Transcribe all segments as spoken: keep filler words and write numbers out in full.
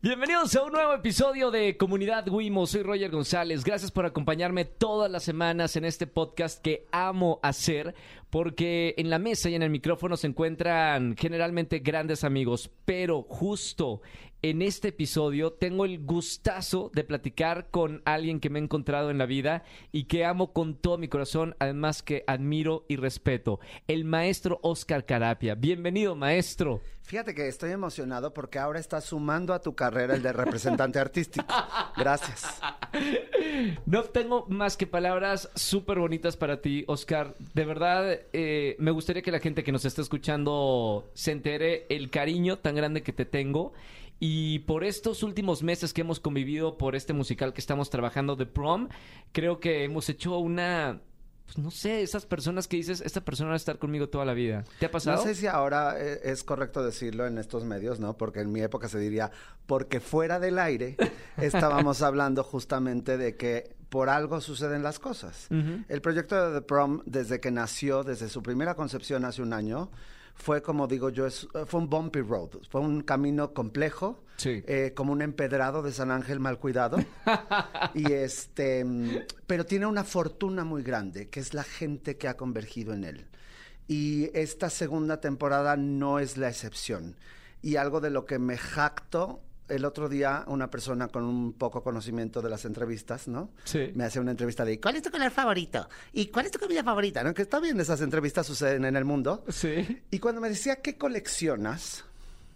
Bienvenidos a un nuevo episodio de Comunidad Wimo. Soy Roger González. Gracias por acompañarme todas las semanas en este podcast que amo hacer, porque en la mesa y en el micrófono se encuentran generalmente grandes amigos, pero justo en este episodio tengo el gustazo de platicar con alguien que me he encontrado en la vida y que amo con todo mi corazón, además que admiro y respeto, el maestro Óscar Carapia. Bienvenido, maestro. Fíjate que estoy emocionado porque ahora estás sumando a tu carrera el de representante artístico. Gracias. No tengo más que palabras súper bonitas para ti, Óscar. De verdad, eh, me gustaría que la gente que nos está escuchando se entere el cariño tan grande que te tengo. Y por estos últimos meses que hemos convivido por este musical que estamos trabajando, The Prom, creo que hemos hecho una... Pues no sé, esas personas que dices, esta persona va a estar conmigo toda la vida. ¿Te ha pasado? No sé si ahora es correcto decirlo en estos medios, ¿no? Porque en mi época se diría, porque fuera del aire estábamos hablando justamente de que por algo suceden las cosas. Uh-huh. El proyecto de The Prom, desde que nació, desde su primera concepción hace un año, fue, como digo yo, es, fue un bumpy road. Fue un camino complejo, sí. eh, como un empedrado de San Ángel mal cuidado. y este, pero tiene una fortuna muy grande, que es la gente que ha convergido en él. Y esta segunda temporada no es la excepción. Y algo de lo que me jacto... El otro día, una persona con un poco conocimiento de las entrevistas, ¿no? Sí. Me hace una entrevista de ¿cuál es tu color favorito? ¿Y cuál es tu comida favorita? ¿No? Que está bien, esas entrevistas suceden en el mundo. Sí. Y cuando me decía, ¿qué coleccionas?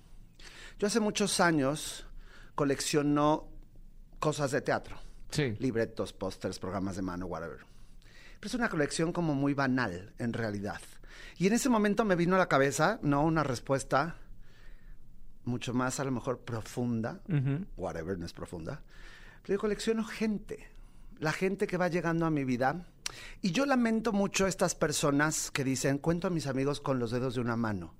Yo hace muchos años colecciono cosas de teatro. Sí. Libretos, pósters, programas de mano, whatever. Pero es una colección como muy banal, en realidad. Y en ese momento me vino a la cabeza, ¿no? Una respuesta... mucho más a lo mejor profunda, uh-huh. whatever, no es profunda, pero yo colecciono gente, la gente que va llegando a mi vida, y yo lamento mucho estas personas que dicen, cuento a mis amigos con los dedos de una mano.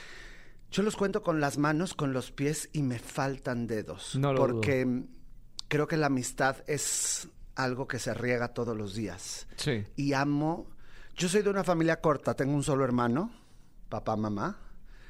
Yo los cuento con las manos, con los pies, y me faltan dedos, no lo porque dudo. Creo que la amistad es algo que se riega todos los días, sí. Y amo, yo soy de una familia corta, tengo un solo hermano, papá, mamá,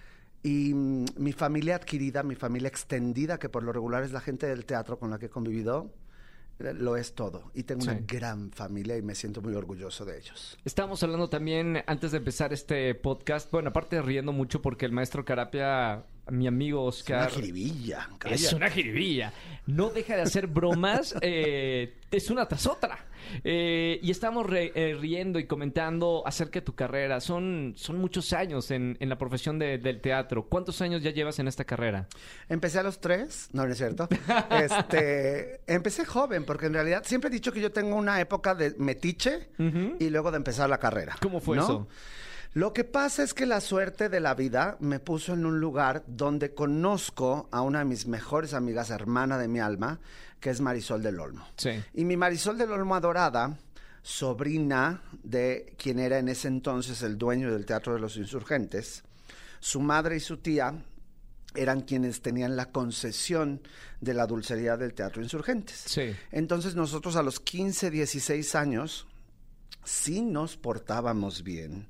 y mi familia adquirida, mi familia extendida, que por lo regular es la gente del teatro con la que he convivido, lo es todo. Y tengo sí. una gran familia y me siento muy orgulloso de ellos. Estábamos hablando también, antes de empezar este podcast, bueno, aparte de riendo mucho porque el maestro Carapia, mi amigo Óscar... Es una jiribilla. Cállate. Es una jiribilla. No deja de hacer bromas, eh, es una tras otra. Eh, y estamos re, eh, riendo y comentando acerca de tu carrera. Son, son muchos años en, en la profesión de, del teatro. ¿Cuántos años ya llevas en esta carrera? Empecé a los tres. No, no es cierto. este, empecé joven, porque en realidad siempre he dicho que yo tengo una época de metiche uh-huh. y luego de empezar la carrera. ¿Cómo fue, ¿no? eso? Lo que pasa es que la suerte de la vida me puso en un lugar donde conozco a una de mis mejores amigas, hermana de mi alma, que es Marisol del Olmo. Sí. Y mi Marisol del Olmo adorada, sobrina de quien era en ese entonces el dueño del Teatro de los Insurgentes, su madre y su tía eran quienes tenían la concesión de la dulcería del Teatro Insurgentes. Sí. Entonces nosotros a los quince, dieciséis años, sí nos portábamos bien.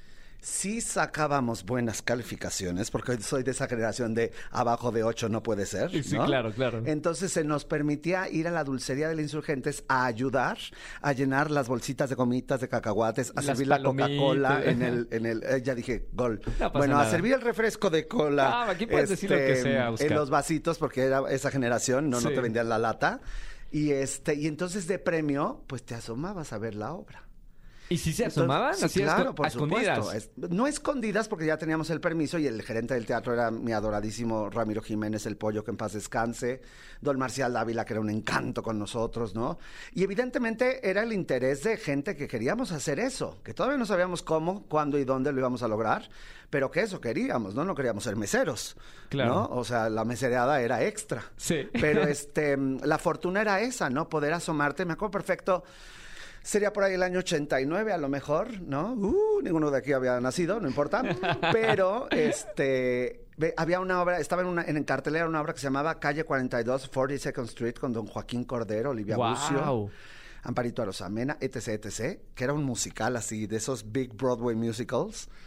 Sí sacábamos buenas calificaciones, porque soy de esa generación de abajo de ocho no puede ser, ¿no? Sí, claro, claro. Entonces se nos permitía ir a la dulcería de los Insurgentes a ayudar a llenar las bolsitas de gomitas, de cacahuates, a las servir la Coca-Cola en el... en el eh, ya dije, gol. No bueno, nada. A servir el refresco de cola. Ah, aquí puedes este, decir lo que sea, Óscar. En los vasitos, porque era esa generación, no, sí. no te vendían la lata. Y, este, y entonces de premio, pues te asomabas a ver la obra. ¿Y si se asomaban? Entonces, sí, claro, por escondidas. supuesto. Es, no escondidas porque ya teníamos el permiso y el gerente del teatro era mi adoradísimo Ramiro Jiménez, el Pollo, que en paz descanse, don Marcial Dávila, que era un encanto con nosotros, ¿no? Y evidentemente era el interés de gente que queríamos hacer eso, que todavía no sabíamos cómo, cuándo y dónde lo íbamos a lograr, pero que eso queríamos, ¿no? No queríamos ser meseros, claro. ¿no? O sea, la mesereada era extra. Sí. Pero este, la fortuna era esa, ¿no? Poder asomarte, me acuerdo perfecto... Sería por ahí el año ochenta y nueve, a lo mejor, ¿no? Uh, ninguno de aquí había nacido, no importa. Pero, este... había una obra, estaba en, una, en cartelera una obra que se llamaba Calle cuarenta y dos, forty-second Street, con don Joaquín Cordero, Olivia wow. Bucio, Amparito Arosamena, etc, etc, que era un musical así, de esos big Broadway musicals.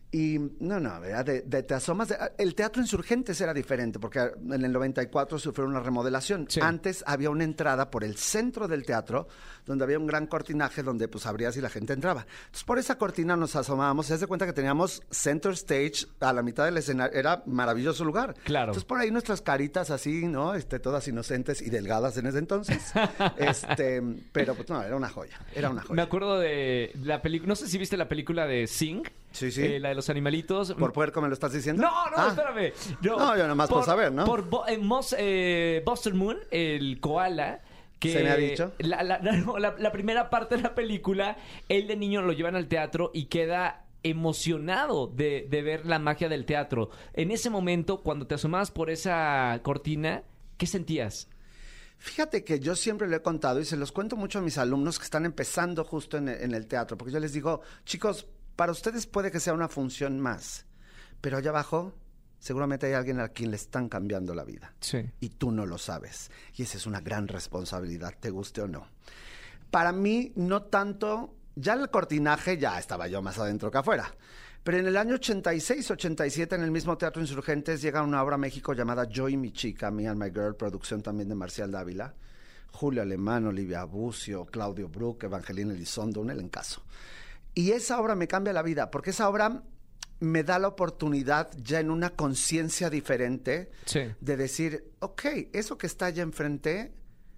Y no, no, ¿verdad? De, de, te asomas. De, el Teatro Insurgentes era diferente, porque en el noventa y cuatro sufrió una remodelación. Sí. Antes había una entrada por el centro del teatro, donde había un gran cortinaje donde pues abrías y la gente entraba. Entonces, por esa cortina nos asomábamos. Se hace cuenta que teníamos center stage a la mitad del escenario. Era maravilloso lugar. Claro. Entonces, por ahí nuestras caritas así, ¿no? Este, todas inocentes y delgadas en ese entonces. este, pero pues no, era una joya. Era una joya. Me acuerdo de la película. No sé si viste la película de Sing. Sí, sí. Eh, la de los animalitos. ¿Por puerco me lo estás diciendo? No, no, ah. espérame. No, no yo nomás por, por saber, ¿no? Por Bo, eh, Mos, eh, Buster Moon, el koala. Que ¿se me ha dicho? La, la, la, la primera parte de la película, él de niño lo llevan al teatro y queda emocionado de, de ver la magia del teatro. En ese momento, cuando te asomabas por esa cortina, ¿qué sentías? Fíjate que yo siempre lo he contado y se los cuento mucho a mis alumnos que están empezando justo en el, en el teatro, porque yo les digo, chicos, para ustedes puede que sea una función más, pero allá abajo seguramente hay alguien a quien le están cambiando la vida. Sí. Y tú no lo sabes. Y esa es una gran responsabilidad, te guste o no. Para mí, no tanto, ya el cortinaje ya estaba yo más adentro que afuera. Pero en el año ochenta y seis, ochenta y siete, en el mismo Teatro Insurgentes, llega una obra a México llamada Yo y mi chica, Me and My Girl, producción también de Marcial Dávila, Julio Alemán, Olivia Bucio, Claudio Brook, Evangelina Elizondo, un elencazo. Y esa obra me cambia la vida, porque esa obra me da la oportunidad ya en una conciencia diferente sí. de decir, ok, eso que está allá enfrente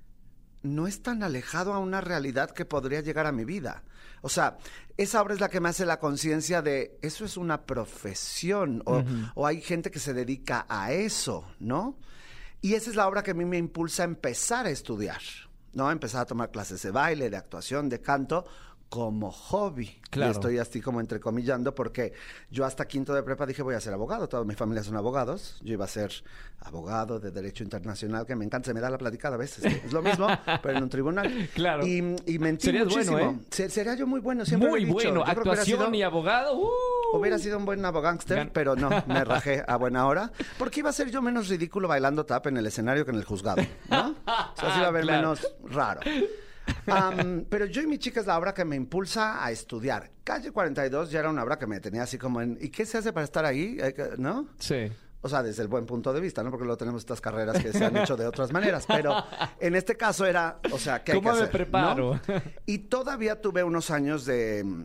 no es tan alejado a una realidad que podría llegar a mi vida. O sea, esa obra es la que me hace la conciencia de eso es una profesión o, uh-huh. o hay gente que se dedica a eso, ¿no? Y esa es la obra que a mí me impulsa a empezar a estudiar, ¿no? A empezar a tomar clases de baile, de actuación, de canto, como hobby. Claro. Y estoy así como entrecomillando porque yo hasta quinto de prepa dije voy a ser abogado. Toda mi familia son abogados. Yo iba a ser abogado de Derecho Internacional, que me encanta, se me da la platicada a veces. Es lo mismo, pero en un tribunal. Claro. Y, y mentí Serías muchísimo. bueno, ¿eh? Ser, sería yo muy bueno, siempre muy lo he dicho. bueno. Yo Actuación sido, y abogado. Uh. Hubiera sido un buen abogánster, pero no, me rajé a buena hora. Porque iba a ser yo menos ridículo bailando tap en el escenario que en el juzgado, ¿no? O sea, se iba a ver claro. menos raro. Um, pero Yo y mi chica es la obra que me impulsa a estudiar. Calle cuarenta y dos ya era una obra que me tenía así como en... ¿Y qué se hace para estar ahí? ¿No? Sí. O sea, desde el buen punto de vista, ¿no? Porque luego tenemos estas carreras que se han hecho de otras maneras. Pero en este caso era, o sea, ¿qué hay que hacer? ¿Cómo me preparo? ¿No? Y todavía tuve unos años de...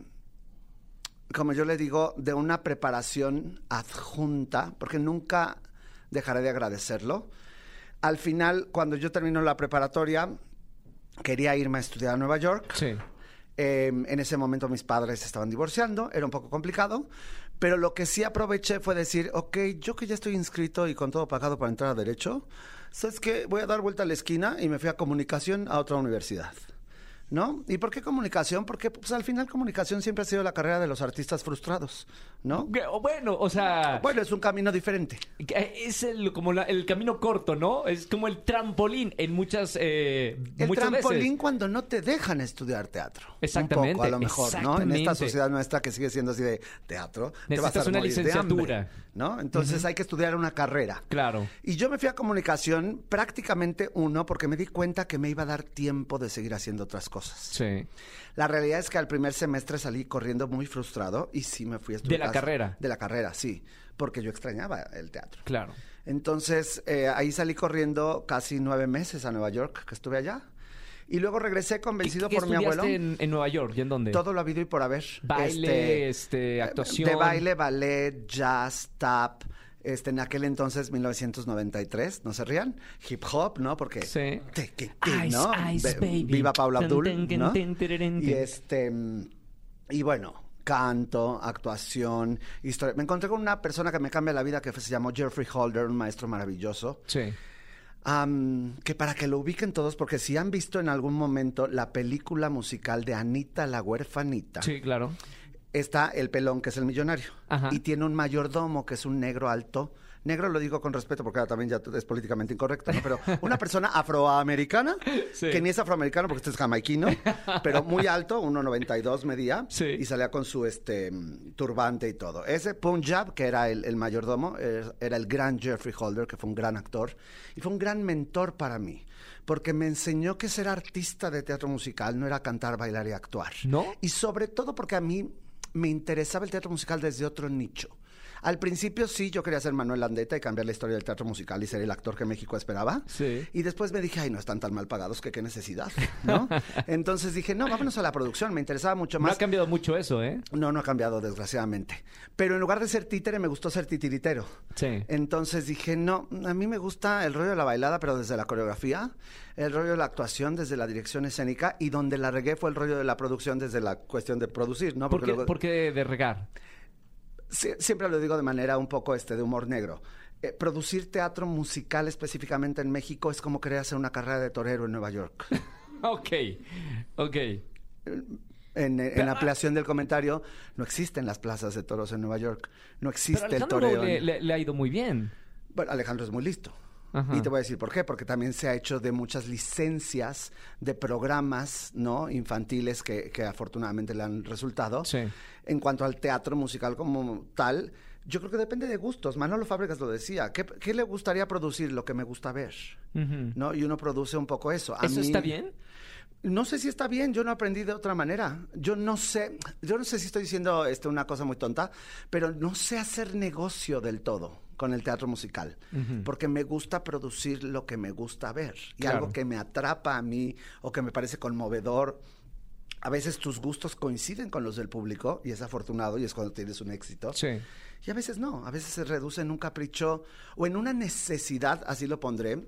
como yo le digo, de una preparación adjunta, porque nunca dejaré de agradecerlo. Al final, cuando yo termino la preparatoria, quería irme a estudiar a Nueva York. Sí. Eh, en ese momento mis padres estaban divorciando, era un poco complicado, pero lo que sí aproveché fue decir, ok, yo que ya estoy inscrito y con todo pagado para entrar a Derecho, ¿sabes qué? Voy a dar vuelta a la esquina y me fui a Comunicación a otra universidad. ¿No? ¿Y por qué comunicación? Porque pues, al final comunicación siempre ha sido la carrera de los artistas frustrados, ¿no? Bueno, o sea... Bueno, es un camino diferente. Es el, como la, el camino corto, ¿no? Es como el trampolín en muchas eh, El muchas trampolín veces. Cuando no te dejan estudiar teatro. Exactamente. Un poco, a lo mejor, ¿no? En esta sociedad nuestra que sigue siendo así de teatro. Necesitas te vas a una morir licenciatura. de hambre, ¿no? Entonces uh-huh. hay que estudiar una carrera. Claro. Y yo me fui a comunicación prácticamente uno porque me di cuenta que me iba a dar tiempo de seguir haciendo otras cosas. Sí. La realidad es que al primer semestre salí corriendo muy frustrado y sí me fui a estudiar. ¿De la carrera? De la carrera, sí. Porque yo extrañaba el teatro. Claro. Entonces, eh, ahí salí corriendo casi nueve meses a Nueva York, que estuve allá. Y luego regresé convencido ¿Qué, qué por mi abuelo. En, en Nueva York? ¿Y en dónde? Todo lo habido y por haber. Baile, este, este actuación. De baile, ballet, jazz, tap. Este, en aquel entonces, mil novecientos noventa y tres, no se rían, hip hop, ¿no? Porque... Sí. Te, te, te, ¿no? Ice, ice, baby. Viva Paula Abdul, ten, ¿no? ten, ten, ten, ten. Y este... Y bueno, canto, actuación, historia. Me encontré con una persona que me cambia la vida que se llamó Jeffrey Holder, un maestro maravilloso. Sí. Um, que para que lo ubiquen todos, porque si han visto en algún momento la película musical de Anita la huerfanita. Sí, claro. Está el pelón, que es el millonario. Ajá. Y tiene un mayordomo, que es un negro alto. Negro lo digo con respeto porque ahora también ya es políticamente incorrecto, ¿no? Pero una persona afroamericana, sí. que ni es afroamericano porque este es jamaiquino, pero muy alto, uno noventa y dos medía, sí. y salía con su este turbante y todo. Ese Punjab, que era el, el mayordomo, era el gran Jeffrey Holder, que fue un gran actor, y fue un gran mentor para mí. Porque me enseñó que ser artista de teatro musical no era cantar, bailar y actuar. ¿No? Y sobre todo porque a mí... me interesaba el teatro musical desde otro nicho. Al principio sí, yo quería ser Manuel Landeta y cambiar la historia del teatro musical y ser el actor que México esperaba. Sí. Y después me dije, ay, no están tan mal pagados que qué necesidad, ¿no? Entonces dije, no, vámonos a la producción, me interesaba mucho más. No ha cambiado mucho eso, ¿eh? No, no ha cambiado, desgraciadamente. Pero en lugar de ser títere, me gustó ser titiritero. Sí. Entonces dije, no, a mí me gusta el rollo de la bailada, pero desde la coreografía, el rollo de la actuación desde la dirección escénica, y donde la regué fue el rollo de la producción desde la cuestión de producir, ¿no? ¿Por Porque qué, luego... ¿por qué de regar? Sie- siempre lo digo de manera un poco este de humor negro. Eh, producir teatro musical específicamente en México es como querer hacer una carrera de torero en Nueva York. Ok, ok. En, en ampliación del comentario, no existen las plazas de toros en Nueva York. No existe Pero el Alejandro toreo. le, en- le- le ha ido muy bien. Bueno, Alejandro es muy listo. Ajá. Y te voy a decir por qué, porque también se ha hecho de muchas licencias de programas, ¿no? Infantiles que, que afortunadamente le han resultado. Sí. En cuanto al teatro musical como tal, yo creo que depende de gustos. Manolo Fábregas lo decía. ¿Qué, qué le gustaría producir? Lo que me gusta ver, Ujú. ¿no? Y uno produce un poco eso. A ¿Eso mí- está bien? No sé si está bien, yo no aprendí de otra manera. Yo no sé, yo no sé si estoy diciendo este, una cosa muy tonta, pero no sé hacer negocio del todo con el teatro musical, Ujú. porque me gusta producir lo que me gusta ver y Claro. algo que me atrapa a mí o que me parece conmovedor. A veces tus gustos coinciden con los del público y es afortunado y es cuando tienes un éxito. Sí. Y a veces no, a veces se reduce en un capricho o en una necesidad, así lo pondré,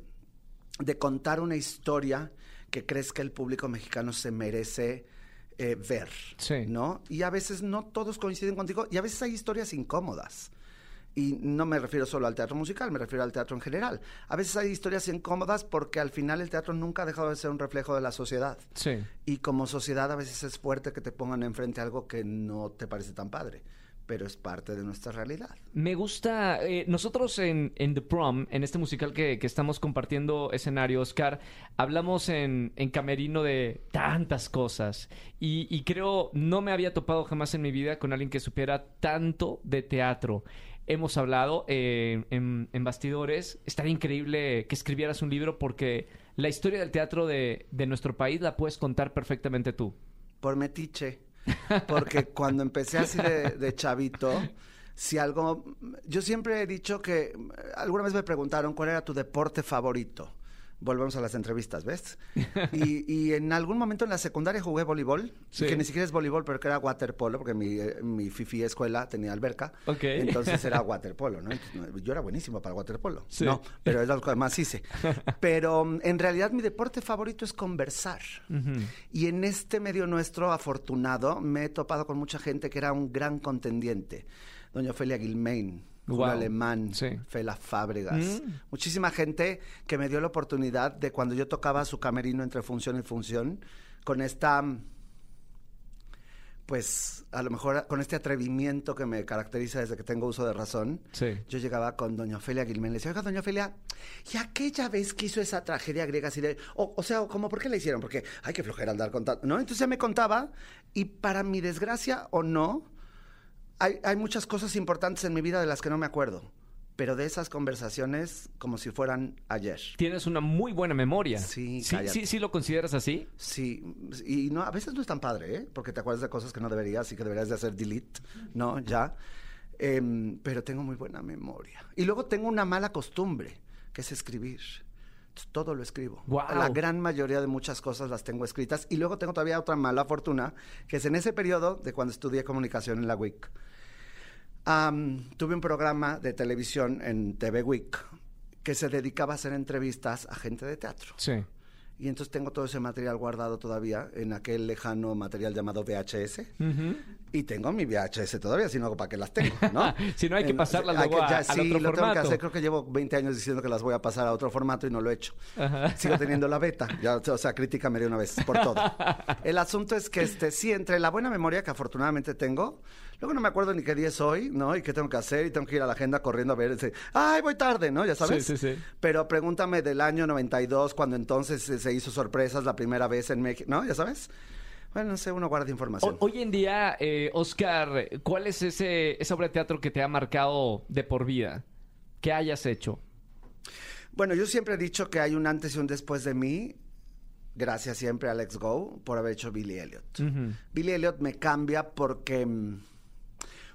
de contar una historia que crees que el público mexicano se merece eh, ver, Sí. ¿no? Y a veces no todos coinciden contigo y a veces hay historias incómodas. Y no me refiero solo al teatro musical, me refiero al teatro en general. A veces hay historias incómodas porque al final el teatro nunca ha dejado de ser un reflejo de la sociedad. Sí. Y como sociedad a veces es fuerte que te pongan enfrente algo que no te parece tan padre, pero es parte de nuestra realidad. Me gusta, eh, nosotros en, en The Prom, en este musical que, que estamos compartiendo escenario, Oscar, hablamos en, en camerino de tantas cosas y, y creo no me había topado jamás en mi vida con alguien que supiera tanto de teatro. Hemos hablado eh, en, en bastidores, estaría increíble que escribieras un libro porque la historia del teatro de, de nuestro país la puedes contar perfectamente tú. Por metiche. Porque cuando empecé así de, de chavito, si algo... Yo siempre he dicho que... Alguna vez me preguntaron cuál era tu deporte favorito. Volvemos a las entrevistas, ¿ves? Y, y en algún momento en la secundaria jugué voleibol, Sí. que ni siquiera es voleibol, pero que era waterpolo, porque mi, eh, mi fifi escuela tenía alberca. Ok. Entonces era waterpolo, ¿no? Entonces, yo era buenísimo para waterpolo. Sí. No, pero es lo que más hice. Pero mm, en realidad mi deporte favorito es conversar. Ujú. Y en este medio nuestro, afortunado, me he topado con mucha gente que era un gran contendiente. Doña Ofelia Guilmain, Julio Wow. Alemán, Sí. Fela Fábregas. Mm. Muchísima gente que me dio la oportunidad de cuando yo tocaba su camerino entre función y función, con esta... Pues a lo mejor con este atrevimiento que me caracteriza desde que tengo uso de razón, Sí. yo llegaba con doña Ofelia Guilmain, le decía, oiga, doña Ofelia, ¿y aquella vez que hizo esa tragedia griega así de, o, o sea, como por qué la hicieron? Porque hay que flojera andar contando, ¿no? Entonces ya me contaba y para mi desgracia o no, hay, hay muchas cosas importantes en mi vida de las que no me acuerdo, pero de esas conversaciones como si fueran ayer. Tienes una muy buena memoria. Sí, ¿Sí, cállate. sí, sí lo consideras así? Sí, y no, a veces no es tan padre, ¿eh? Porque te acuerdas de cosas que no deberías y que deberías de hacer delete, ¿no? Ya. Em, pero tengo muy buena memoria. Y luego tengo una mala costumbre, que es escribir. Entonces, todo lo escribo. Guau. La gran mayoría de muchas cosas las tengo escritas. Y luego tengo todavía otra mala fortuna, que es en ese periodo de cuando estudié comunicación en la U I C. Am, tuve un programa de televisión en T V Week que se dedicaba a hacer entrevistas a gente de teatro. Sí. Y entonces tengo todo ese material guardado todavía en aquel lejano material llamado V H S. Ujú. Y tengo mi V H S todavía, si no, ¿para qué las tengo? ¿No? Si no, hay que En- pasarlas hay luego que- a- ya, al sí, otro lo tengo que formato. hacer. Creo que llevo veinte años diciendo que las voy a pasar a otro formato y no lo he hecho. Ajá. Sigo teniendo la beta. Ya, o sea, críticame de una vez por todo. El asunto es que, este, sí, entre la buena memoria que afortunadamente tengo, luego no me acuerdo ni qué día es hoy, ¿no? Y qué tengo que hacer y tengo que ir a la agenda corriendo a ver. Ese, ¡ay, voy tarde! ¿No? Ya sabes. Sí, sí, sí. Pero pregúntame del año noventa y dos, cuando entonces se, se hizo Sorpresas la primera vez en México, ¿no? ¿Ya sabes? Bueno, no sé, uno guarda información. O- hoy en día, eh, Oscar, ¿cuál es ese, esa obra de teatro que te ha marcado de por vida? ¿Qué hayas hecho? Bueno, yo siempre he dicho que hay un antes y un después de mí, gracias siempre a Let's Go, por haber hecho Billy Elliot. Ujú. Billy Elliot me cambia porque mm,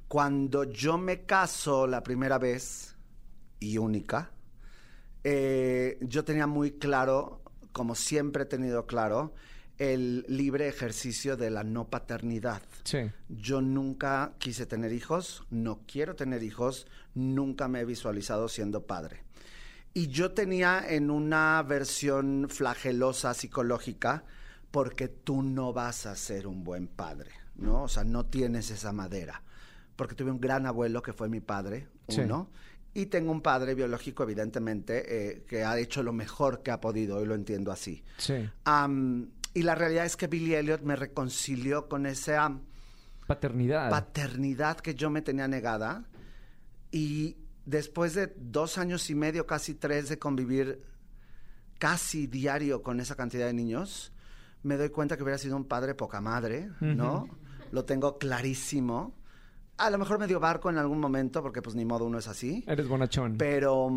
Cuando yo me caso la primera vez y única, eh, yo tenía muy claro, como siempre he tenido claro, el libre ejercicio de la no paternidad. Sí. Yo nunca quise tener hijos, no quiero tener hijos, nunca me he visualizado siendo padre. Y yo tenía en una versión flagelosa psicológica, porque tú no vas a ser un buen padre, ¿no? O sea, no tienes esa madera. Porque tuve un gran abuelo que fue mi padre, uno, sí. Y tengo un padre biológico, evidentemente, eh, que ha hecho lo mejor que ha podido, y lo entiendo así. Sí. Um, y la realidad es que Billy Elliot me reconcilió con esa paternidad. paternidad que yo me tenía negada. Y después de dos años y medio, casi tres, de convivir casi diario con esa cantidad de niños, me doy cuenta que hubiera sido un padre poca madre, ¿no? Uh-huh. Lo tengo clarísimo. A lo mejor me dio barco en algún momento, porque pues ni modo, uno es así. Eres bonachón. Pero,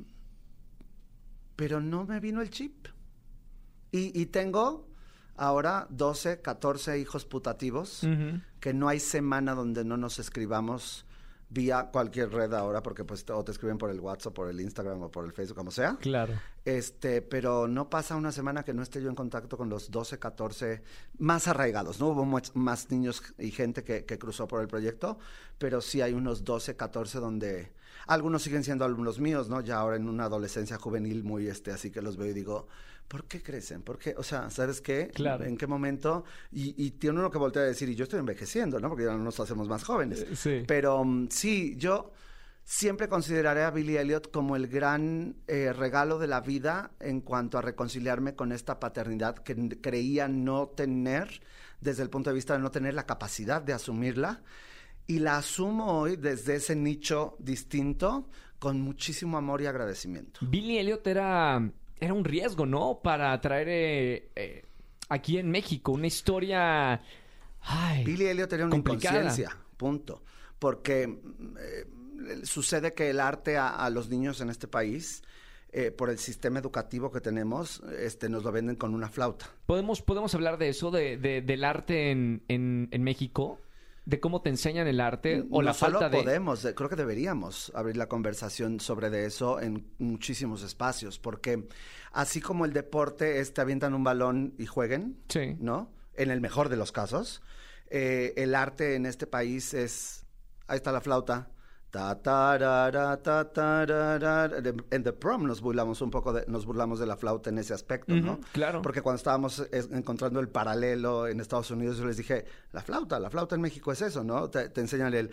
pero no me vino el chip. Y, y tengo ahora doce, catorce hijos putativos, uh-huh. que no hay semana donde no nos escribamos vía cualquier red ahora, porque pues o te escriben por el WhatsApp, por el Instagram o por el Facebook, como sea. Claro. Este, pero no pasa una semana que no esté yo en contacto con los doce, catorce más arraigados, ¿no? Hubo much, más niños y gente que, que cruzó por el proyecto, pero sí hay unos doce, catorce donde algunos siguen siendo alumnos míos, ¿no? Ya ahora en una adolescencia juvenil muy este, así que los veo y digo, ¿por qué crecen? ¿Por qué? O sea, ¿sabes qué? Claro. ¿En qué momento? Y, y tiene uno que voltear a decir, y yo estoy envejeciendo, ¿no? Porque ya no nos hacemos más jóvenes. Eh, sí. Pero um, sí, yo siempre consideraré a Billy Elliot como el gran eh, regalo de la vida en cuanto a reconciliarme con esta paternidad que n- creía no tener, desde el punto de vista de no tener la capacidad de asumirla. Y la asumo hoy desde ese nicho distinto, con muchísimo amor y agradecimiento. Billy Elliot era... Era un riesgo, ¿no? Para traer eh, eh, aquí en México una historia... Ay, Billy Elliot tenía una complicada. inconsciencia, punto. Porque eh, sucede que el arte a, a los niños en este país, eh, por el sistema educativo que tenemos, este, nos lo venden con una flauta. ¿Podemos, podemos hablar de eso, de, de, del arte en, en, en México? ¿De cómo te enseñan el arte o no la solo falta de...? podemos, de, creo que deberíamos abrir la conversación sobre de eso en muchísimos espacios, porque así como el deporte es te avientan un balón y jueguen, sí. ¿no? En el mejor de los casos, eh, el arte en este país es, ahí está la flauta, ta tarara, ta tarara. En The Prom nos burlamos un poco de, nos burlamos de la flauta en ese aspecto, Uh-huh, ¿no? claro. Porque cuando estábamos es, encontrando el paralelo en Estados Unidos, yo les dije, la flauta, la flauta en México es eso, ¿no? Te, te enseñan el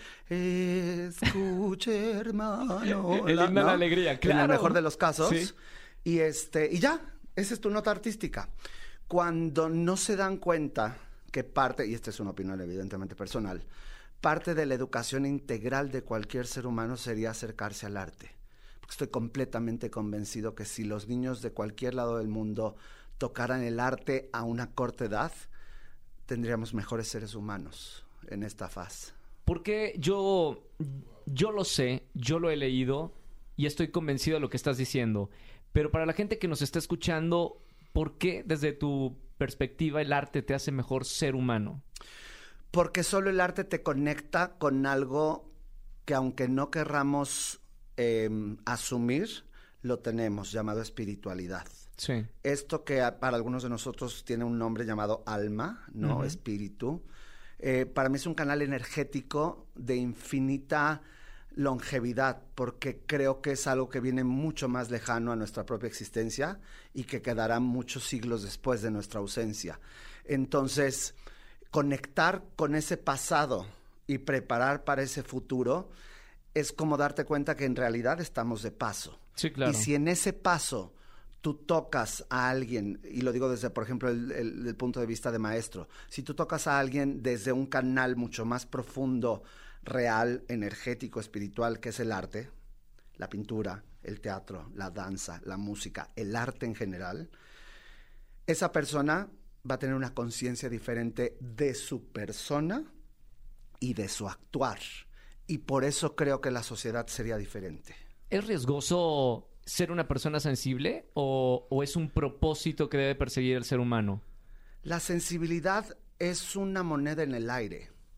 escuche, hermano. El la, himno ¿no? de la alegría, claro. En el mejor de los casos. Sí. Y este, y ya, esa es tu nota artística. Cuando no se dan cuenta que parte, y esta es una opinión evidentemente personal, parte de la educación integral de cualquier ser humano sería acercarse al arte. Porque estoy completamente convencido que si los niños de cualquier lado del mundo tocaran el arte a una corta edad, tendríamos mejores seres humanos en esta faz. Porque yo, yo lo sé, yo lo he leído y estoy convencido de lo que estás diciendo. Pero para la gente que nos está escuchando, ¿por qué desde tu perspectiva el arte te hace mejor ser humano? Porque solo el arte te conecta con algo que aunque no querramos eh, asumir, lo tenemos, llamado espiritualidad. Sí. Esto que para algunos de nosotros tiene un nombre llamado alma, ¿no? Uh-huh. Espíritu. Eh, para mí es un canal energético de infinita longevidad, porque creo que es algo que viene mucho más lejano a nuestra propia existencia y que quedará muchos siglos después de nuestra ausencia. Entonces, conectar con ese pasado y preparar para ese futuro es como darte cuenta que en realidad estamos de paso. Sí, claro. Y si en ese paso tú tocas a alguien, y lo digo desde, por ejemplo, el, el, el punto de vista de maestro, si tú tocas a alguien desde un canal mucho más profundo, real, energético, espiritual, que es el arte, la pintura, el teatro, la danza, la música, el arte en general, esa persona va a tener una conciencia diferente de su persona y de su actuar. Y por eso creo que la sociedad sería diferente. ¿Es riesgoso ser una persona sensible o, o es un propósito que debe perseguir el ser humano? La sensibilidad es una moneda en el aire.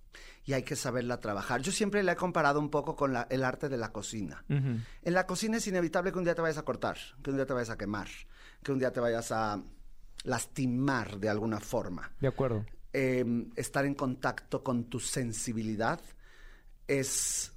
y hay que saberla trabajar. Yo siempre la he comparado un poco con la, el arte de la cocina. Uh-huh. En la cocina es inevitable que un día te vayas a cortar, que un día te vayas a quemar, que un día te vayas a lastimar de alguna forma. De acuerdo. Eh, estar en contacto con tu sensibilidad es,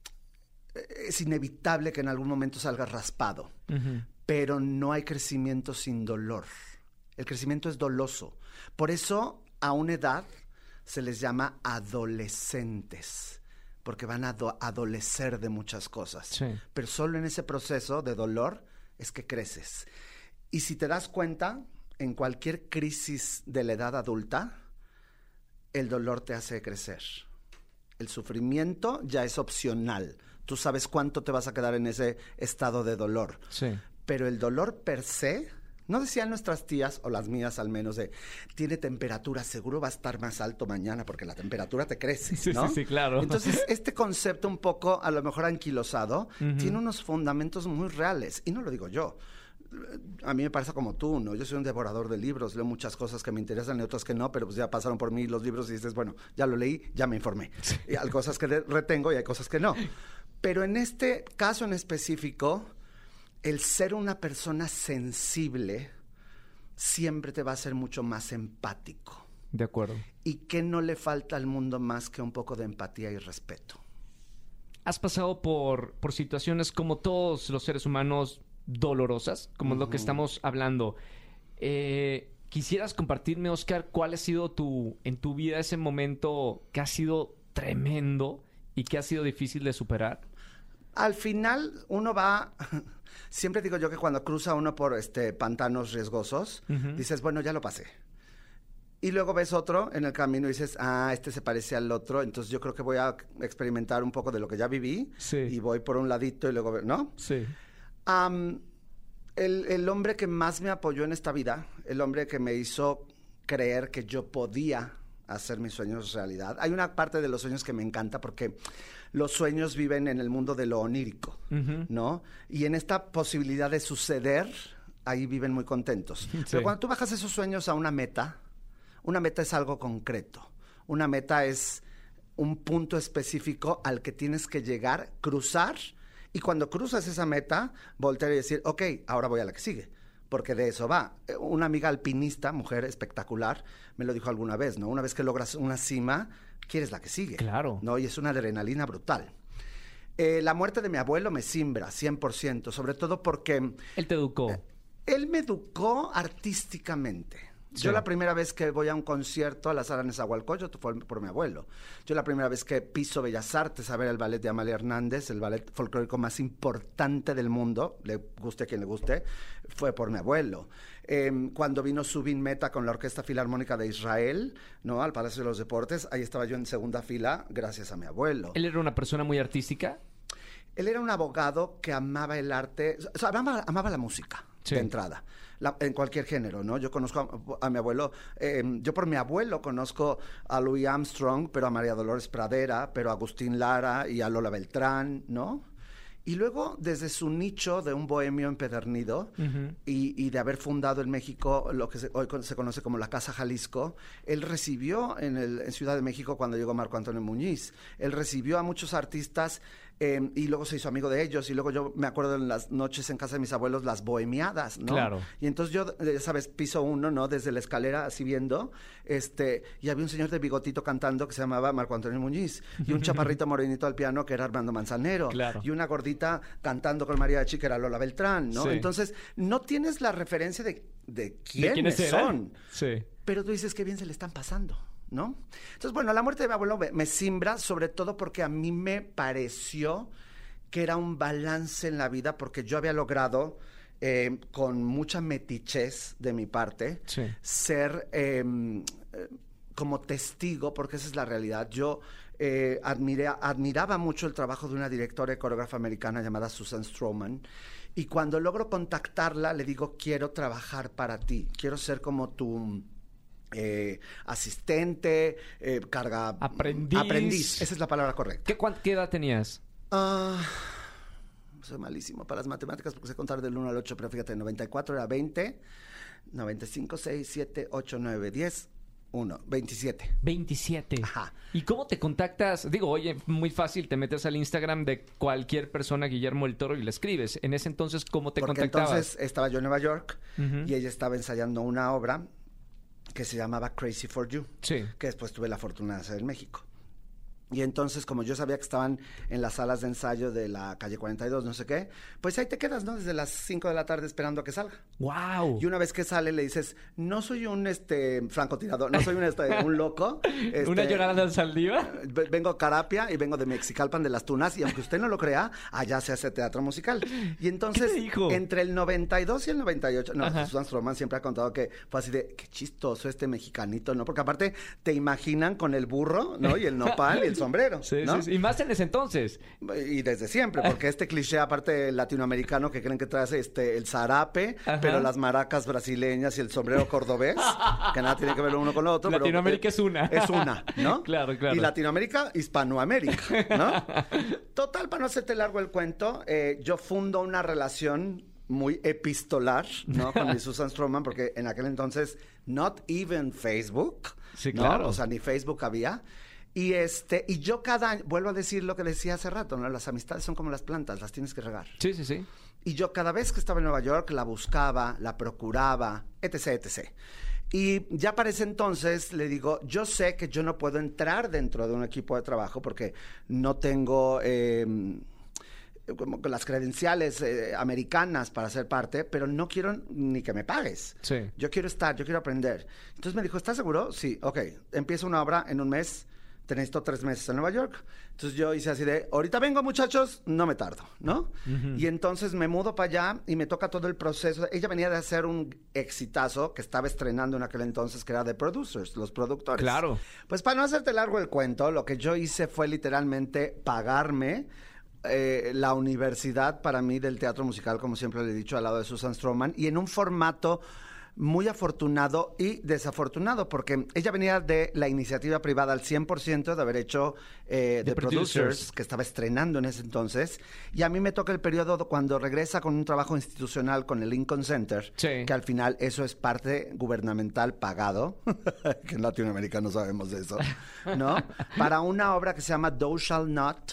es inevitable que en algún momento salgas raspado, uh-huh. pero no hay crecimiento sin dolor. El crecimiento es doloso. Por eso, a una edad se les llama adolescentes, porque van a ado- adolecer de muchas cosas. Sí. Pero solo en ese proceso de dolor es que creces. Y si te das cuenta, en cualquier crisis de la edad adulta, el dolor te hace crecer. El sufrimiento ya es opcional. Tú sabes cuánto te vas a quedar en ese estado de dolor. Sí. Pero el dolor per se, no decían nuestras tías, o las mías al menos, de tiene temperatura, seguro va a estar más alto mañana porque la temperatura te crece, sí, ¿no? Sí, sí, claro. Entonces, este concepto un poco, a lo mejor anquilosado, uh-huh. tiene unos fundamentos muy reales. Y no lo digo yo. A mí me pasa como tú, ¿no? Yo soy un devorador de libros, leo muchas cosas que me interesan y otras que no, pero pues ya pasaron por mí los libros y dices, bueno, ya lo leí, ya me informé. Sí. Y hay cosas que retengo y hay cosas que no. Pero en este caso en específico, el ser una persona sensible siempre te va a hacer mucho más empático. De acuerdo. ¿Y qué no le falta al mundo más que un poco de empatía y respeto? Has pasado por, por situaciones como todos los seres humanos dolorosas, como uh-huh. lo que estamos hablando. Eh, ¿Quisieras compartirme, Oscar, cuál ha sido tu, en tu vida ese momento que ha sido tremendo y que ha sido difícil de superar? Al final uno va, siempre digo yo que cuando cruza uno por este pantanos riesgosos, uh-huh. dices, bueno, ya lo pasé. Y luego ves otro en el camino y dices, ah, este se parece al otro, entonces yo creo que voy a experimentar un poco de lo que ya viví sí. y voy por un ladito y luego, ¿no? Sí. Um, el, el hombre que más me apoyó en esta vida, el hombre que me hizo creer que yo podía hacer mis sueños realidad. Hay una parte de los sueños que me encanta porque los sueños viven en el mundo de lo onírico, uh-huh. ¿no? Y en esta posibilidad de suceder, ahí viven muy contentos. Sí. Pero cuando tú bajas esos sueños a una meta, una meta es algo concreto. Una meta es un punto específico al que tienes que llegar, cruzar, y cuando cruzas esa meta, voltear y decir, ok, ahora voy a la que sigue. Porque de eso va. Una amiga alpinista, mujer espectacular, me lo dijo alguna vez, ¿no? Una vez que logras una cima, quieres la que sigue. Claro. ¿No? Y es una adrenalina brutal. Eh, la muerte de mi abuelo me simbra, cien por ciento, sobre todo porque... Él te educó. Eh, él me educó artísticamente. Sí. Yo la primera vez que voy a un concierto a la sala Nezahualcóyotl fue por mi abuelo. Yo la primera vez que piso Bellas Artes a ver el ballet de Amalia Hernández, el ballet folclórico más importante del mundo, le guste a quien le guste, fue por mi abuelo. Eh, cuando vino Zubin Mehta con la Orquesta Filarmónica de Israel, ¿no? Al Palacio de los Deportes, ahí estaba yo en segunda fila gracias a mi abuelo. ¿Él era una persona muy artística? Él era un abogado que amaba el arte, o sea, amaba, amaba la música, sí. de entrada. La, en cualquier género, ¿no? Yo conozco a, a mi abuelo, eh, yo por mi abuelo conozco a Louis Armstrong, pero a María Dolores Pradera, pero a Agustín Lara y a Lola Beltrán, ¿no? Y luego, desde su nicho de un bohemio empedernido uh-huh. y, y de haber fundado en México lo que se, hoy se conoce como la Casa Jalisco, él recibió en, el, en Ciudad de México cuando llegó Marco Antonio Muñiz, él recibió a muchos artistas eh, y luego se hizo amigo de ellos y luego yo me acuerdo en las noches en casa de mis abuelos las bohemiadas, ¿no? Claro. Y entonces yo, ya sabes, piso uno, ¿no? Desde la escalera así viendo, este, y había un señor de bigotito cantando que se llamaba Marco Antonio Muñiz y un chaparrito morenito al piano que era Armando Manzanero claro. y una gordita cantando con María Chica era Lola Beltrán, ¿no? Sí. Entonces, no tienes la referencia de, de quiénes, ¿De quiénes son. Sí. Pero tú dices qué bien se le están pasando, ¿no? Entonces, bueno, la muerte de mi abuelo me, me simbra, sobre todo porque a mí me pareció que era un balance en la vida, porque yo había logrado, eh, con mucha metichez de mi parte, sí. ser eh, como testigo, porque esa es la realidad. Yo eh, admiré, admiraba mucho el trabajo de una directora y coreógrafa americana llamada Susan Stroman, y cuando logro contactarla, le digo, quiero trabajar para ti, quiero ser como tu... Eh, asistente, eh, carga... Aprendiz. Aprendiz, esa es la palabra correcta. ¿Qué, ¿Qué edad tenías? Uh, soy malísimo para las matemáticas porque sé contar del uno al ocho, pero fíjate, noventa y cuatro era veinte, noventa y cinco, seis, siete, ocho, nueve, diez, uno, veintisiete. veintisiete. Ajá. ¿Y cómo te contactas? Digo, oye, muy fácil, te metes al Instagram de cualquier persona, Guillermo del Toro, y le escribes. En ese entonces, ¿cómo te Porque contactabas? entonces estaba yo en Nueva York Ujú. y ella estaba ensayando una obra que se llamaba Crazy for You, Sí. que después tuve la fortuna de hacer en México. Y entonces, como yo sabía que estaban en las salas de ensayo de la calle cuarenta y dos, no sé qué, pues ahí te quedas, ¿no? Desde las cinco de la tarde esperando a que salga. ¡Wow! Y una vez que sale le dices, no soy un este francotirador, no soy un, este, un loco. Este, ¿Una llorada de Saldívar? v- Vengo Carapia y vengo de Mexicalpan de las Tunas, y aunque usted no lo crea, allá se hace teatro musical. Y entonces, ¿Qué te dijo? entre el noventa y dos y el noventa y ocho, no, Ajá. Susan Stroman siempre ha contado que fue así de, qué chistoso este mexicanito, ¿no? Porque aparte te imaginan con el burro, ¿no? Y el nopal y el sombrero, Sí, ¿no? sí, sí. Y más en ese entonces. Y desde siempre, porque este cliché aparte latinoamericano que creen que trae este el zarape, Ajá. pero las maracas brasileñas y el sombrero cordobés, que nada tiene que ver lo uno con lo otro. pero, Latinoamérica eh, es una. Es una, ¿no? Claro, claro. Y Latinoamérica, Hispanoamérica, ¿no? Total, para no hacerte largo el cuento, eh, yo fundo una relación muy epistolar, ¿no? Con mi Susan Stroman, porque en aquel entonces, not even Facebook, Sí, ¿no? claro. O sea, ni Facebook había. Y este, y yo cada año, vuelvo a decir lo que decía hace rato, ¿no? Las amistades son como las plantas, las tienes que regar. Sí, sí, sí. Y yo cada vez que estaba en Nueva York la buscaba, la procuraba, etc, etcétera. Y ya para ese entonces le digo, yo sé que yo no puedo entrar dentro de un equipo de trabajo porque no tengo eh, como que las credenciales eh, americanas para ser parte, pero no quiero ni que me pagues. Sí. Yo quiero estar, yo quiero aprender. Entonces me dijo, ¿estás seguro? Sí, ok. Empiezo una obra en un mes. Te necesito tres meses en Nueva York. Entonces yo hice así de, ahorita vengo muchachos, no me tardo, ¿no? Ujú. Y entonces me mudo para allá y me toca todo el proceso. Ella venía de hacer un exitazo que estaba estrenando en aquel entonces, que era de producers, los productores. Claro. Pues para no hacerte largo el cuento, lo que yo hice fue literalmente pagarme eh, la universidad para mí del teatro musical, como siempre le he dicho, al lado de Susan Stroman, y en un formato muy afortunado y desafortunado, porque ella venía de la iniciativa privada al cien por ciento de haber hecho eh, The The Producers. Producers, que estaba estrenando en ese entonces, y a mí me toca el periodo cuando regresa con un trabajo institucional con el Lincoln Center, Sí. que al final eso es parte gubernamental pagado, que en Latinoamérica no sabemos de eso, ¿no? Para una obra que se llama Thou Shall Not,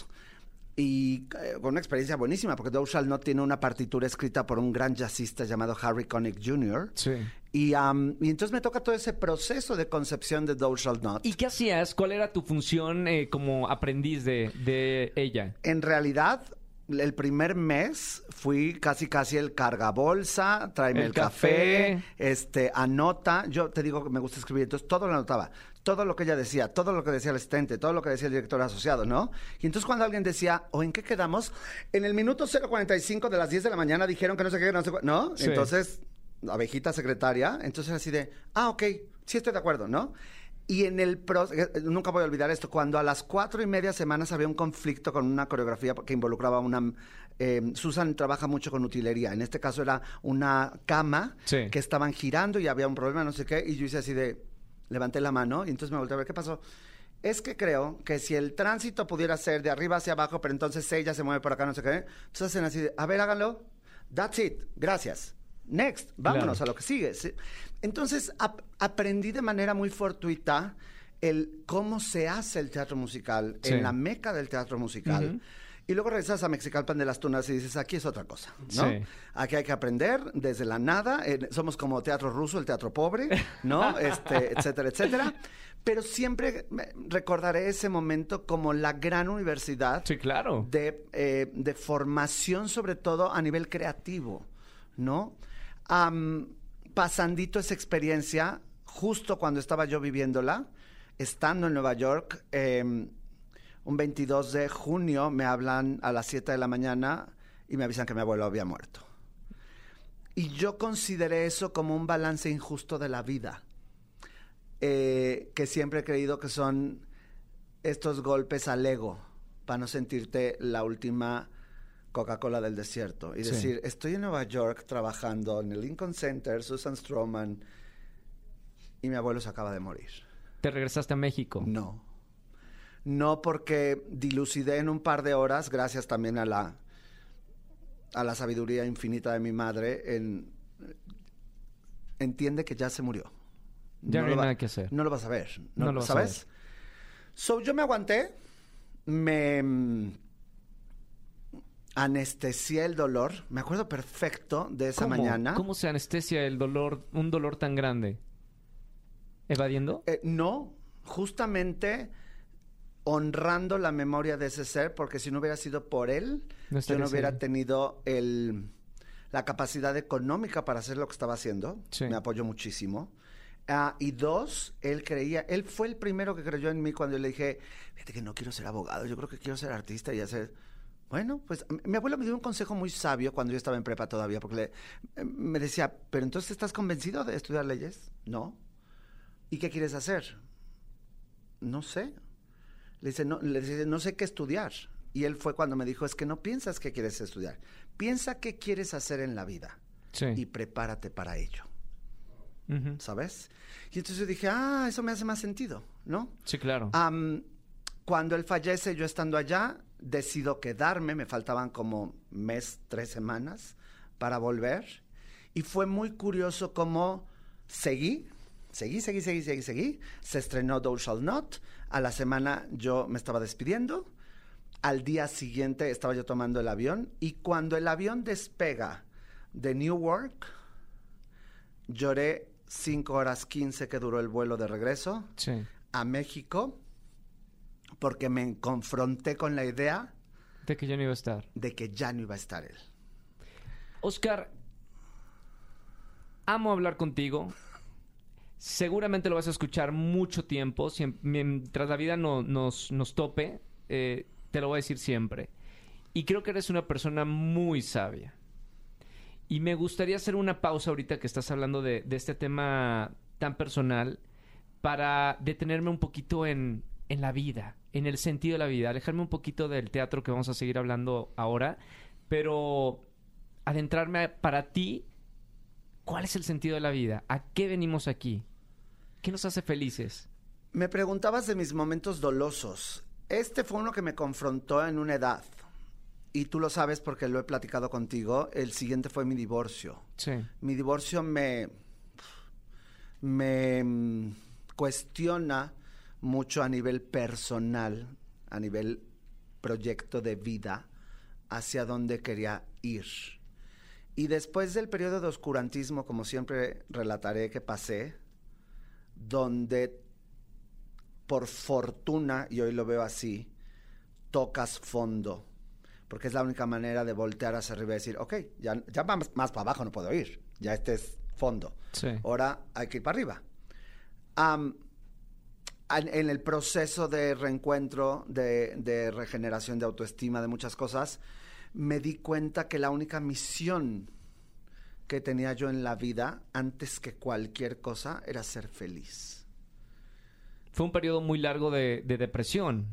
y eh, con una experiencia buenísima, porque Thou Shall Not tiene una partitura escrita por un gran jazzista llamado Harry Connick junior Sí. Y, um, y entonces me toca todo ese proceso de concepción de Thou Shall Not. ¿Y qué hacías? ¿Cuál era tu función eh, como aprendiz de, de ella? En realidad, el primer mes fui casi casi el cargabolsa, tráeme el, El café, café. este, anota. Yo te digo que me gusta escribir, entonces todo lo anotaba. Todo lo que ella decía, todo lo que decía el asistente, todo lo que decía el director asociado, ¿no? Y entonces cuando alguien decía, ¿o en qué quedamos? En el minuto cero cuarenta y cinco de las diez de la mañana dijeron que no sé qué, no sé cu- ¿no? Sí. Entonces, abejita secretaria, entonces así de, ah, ok, sí estoy de acuerdo, ¿no? Y en el pro, eh, nunca voy a olvidar esto, cuando a las cuatro y media semanas había un conflicto con una coreografía que involucraba una... eh, Susan trabaja mucho con utilería, en este caso era una cama Sí. que estaban girando y había un problema, no sé qué, y yo hice así de, levanté la mano y entonces me volteé a ver qué pasó. Es que creo que si el tránsito pudiera ser de arriba hacia abajo, pero entonces ella se mueve por acá, no sé qué, entonces hacen así de, a ver, háganlo, that's it, gracias. Next, vámonos Claro. a lo que sigue. Sí. Entonces ap- aprendí de manera muy fortuita el cómo se hace el teatro musical Sí. en la meca del teatro musical. Ujú. Y luego regresas a Mexicalpan de las Tunas y dices, aquí es otra cosa, ¿no? Sí. Aquí hay que aprender desde la nada. eh, somos como teatro ruso, el teatro pobre, ¿no? Este, etcétera, etcétera. Pero siempre me- recordaré ese momento como la gran universidad Sí, claro. de, eh, de formación, sobre todo a nivel creativo, ¿no? Am, pasandito esa experiencia, justo cuando estaba yo viviéndola, estando en Nueva York, eh, un veintidós de junio me hablan a las siete de la mañana y me avisan que mi abuelo había muerto. Y yo consideré eso como un balance injusto de la vida, eh, que siempre he creído que son estos golpes al ego, para no sentirte la última Coca-Cola del desierto. Y Sí. decir, estoy en Nueva York trabajando en el Lincoln Center, Susan Stroman, y mi abuelo se acaba de morir. Te regresaste a México. No. No, porque dilucidé en un par de horas, gracias también a la, a la sabiduría infinita de mi madre, en, entiende que ya se murió, Ya no, no hay va, nada que hacer. No lo vas a ver. No, no lo vas ¿sabes? A ver. So, yo me aguanté. Me mm, anestesié el dolor. Me acuerdo perfecto de esa ¿Cómo? mañana. ¿Cómo se anestesia el dolor, un dolor tan grande? ¿Evadiendo? Eh, no, justamente honrando la memoria de ese ser, porque si no hubiera sido por él, no yo no hubiera ahí. tenido el, la capacidad económica para hacer lo que estaba haciendo. Sí. Me apoyó muchísimo. Uh, y dos, él creía, él fue el primero que creyó en mí cuando yo le dije, fíjate que no quiero ser abogado, yo creo que quiero ser artista y hacer... Bueno, pues mi abuelo me dio un consejo muy sabio cuando yo estaba en prepa todavía, porque le, me decía, pero entonces ¿estás convencido de estudiar leyes? No. ¿Y qué quieres hacer? No sé. Le dice, no, le dice, no sé qué estudiar. Y él fue cuando me dijo, es que no piensas qué quieres estudiar. Piensa qué quieres hacer en la vida. Sí. Y prepárate para ello. Uh-huh. ¿Sabes? Y entonces yo dije, ah, eso me hace más sentido, ¿no? Sí, claro. Um, cuando él fallece, yo estando allá, decido quedarme. Me faltaban como mes, tres semanas para volver. Y fue muy curioso cómo seguí. Seguí, seguí, seguí, seguí, seguí. Se estrenó Thou Shall Not. A la semana yo me estaba despidiendo. Al día siguiente estaba yo tomando el avión. Y cuando el avión despega de Newark, lloré cinco horas quince que duró el vuelo de regreso sí. a México, porque me confronté con la idea de que ya no iba a estar. De que ya no iba a estar él. Oscar, amo hablar contigo. Seguramente lo vas a escuchar mucho tiempo. Siempre, mientras la vida no, nos, nos tope, eh, te lo voy a decir siempre. Y creo que eres una persona muy sabia. Y me gustaría hacer una pausa ahorita que estás hablando de, de este tema tan personal para detenerme un poquito en, en la vida, en el sentido de la vida. Alejarme un poquito del teatro que vamos a seguir hablando ahora, pero adentrarme para ti. ¿Cuál es el sentido de la vida? ¿A qué venimos aquí? ¿Qué nos hace felices? Me preguntabas de mis momentos dolosos. Este fue uno que me confrontó en una edad. Y tú lo sabes porque lo he platicado contigo. El siguiente fue mi divorcio. Sí. Mi divorcio me... me cuestiona mucho a nivel personal, a nivel proyecto de vida, hacia dónde quería ir. Y después del periodo de oscurantismo, como siempre relataré que pasé, donde por fortuna, y hoy lo veo así, tocas fondo, porque es la única manera de voltear hacia arriba y decir, ok, ya, ya más, más para abajo no puedo ir, ya este es fondo, sí. Ahora hay que ir para arriba. Um, en, en el proceso de reencuentro, de, de regeneración de autoestima, de muchas cosas, me di cuenta que la única misión que tenía yo en la vida, antes que cualquier cosa, era ser feliz. Fue un periodo muy largo de, de depresión.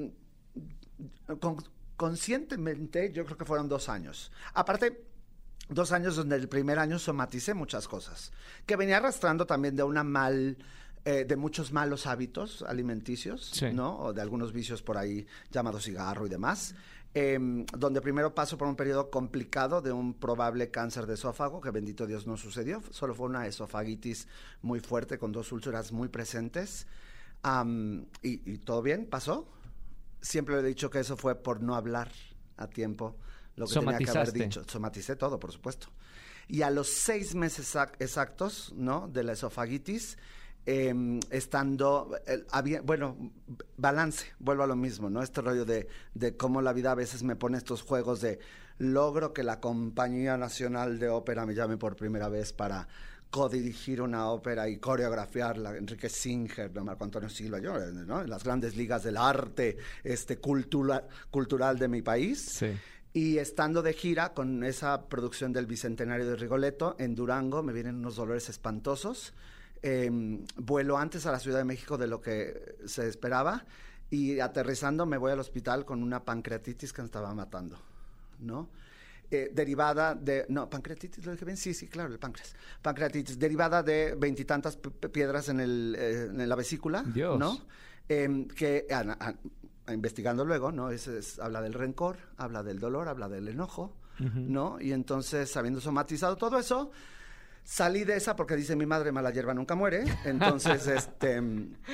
Con, conscientemente, yo creo que fueron dos años. Aparte, dos años donde el primer año somaticé muchas cosas, que venía arrastrando también de una mal... Eh, de muchos malos hábitos alimenticios, sí. ¿no? O de algunos vicios por ahí, llamado cigarro y demás. Eh, donde primero paso por un periodo complicado de un probable cáncer de esófago, que bendito Dios no sucedió, solo fue una esofagitis muy fuerte con dos úlceras muy presentes. Um, y, y todo bien, pasó. Siempre le he dicho que eso fue por no hablar a tiempo lo que tenía que haber dicho. Somaticé todo, por supuesto. Y a los seis meses exactos, ¿no? De la esofagitis, Eh, estando, eh, había, bueno, balance, vuelvo a lo mismo, ¿no? Este rollo de, de cómo la vida a veces me pone estos juegos de logro que la Compañía Nacional de Ópera me llame por primera vez para codirigir una ópera y coreografiarla, Enrique Singer, ¿no? Marco Antonio Silva, yo, ¿no? En las grandes ligas del arte este, cultura, cultural de mi país. Sí. Y estando de gira con esa producción del Bicentenario de Rigoletto en Durango, me vienen unos dolores espantosos. Eh, vuelo antes a la Ciudad de México de lo que se esperaba y aterrizando me voy al hospital con una pancreatitis que me estaba matando, ¿no? Eh, derivada de... No, pancreatitis, ¿lo dije bien? Sí, sí, claro, el páncreas. Pancreatitis, derivada de veintitantas piedras en, el, eh, en la vesícula, Dios. ¿no? Eh, que, a, a, investigando luego, ¿no? Es, es, habla del rencor, habla del dolor, habla del enojo, uh-huh. ¿no? Y entonces, habiendo somatizado todo eso... salí de esa porque dice mi madre, mala hierba nunca muere. Entonces, este...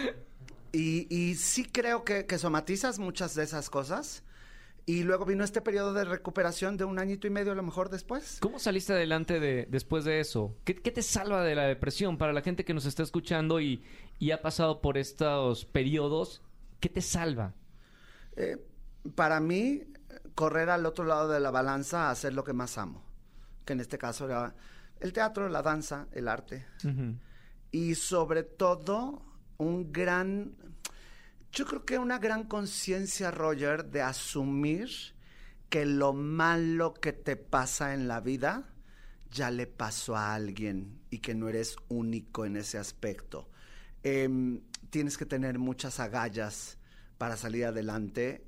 Y, y sí creo que, que somatizas muchas de esas cosas. Y luego vino este periodo de recuperación de un añito y medio a lo mejor después. ¿Cómo saliste adelante de, después de eso? ¿Qué, ¿Qué te salva de la depresión? Para la gente que nos está escuchando y, y ha pasado por estos periodos, ¿qué te salva? Eh, para mí, correr al otro lado de la balanza a hacer lo que más amo. Que en este caso era el teatro, la danza, el arte. Uh-huh. Y sobre todo, un gran... Yo creo que una gran conciencia, Roger, de asumir que lo malo que te pasa en la vida ya le pasó a alguien y que no eres único en ese aspecto. Eh, tienes que tener muchas agallas para salir adelante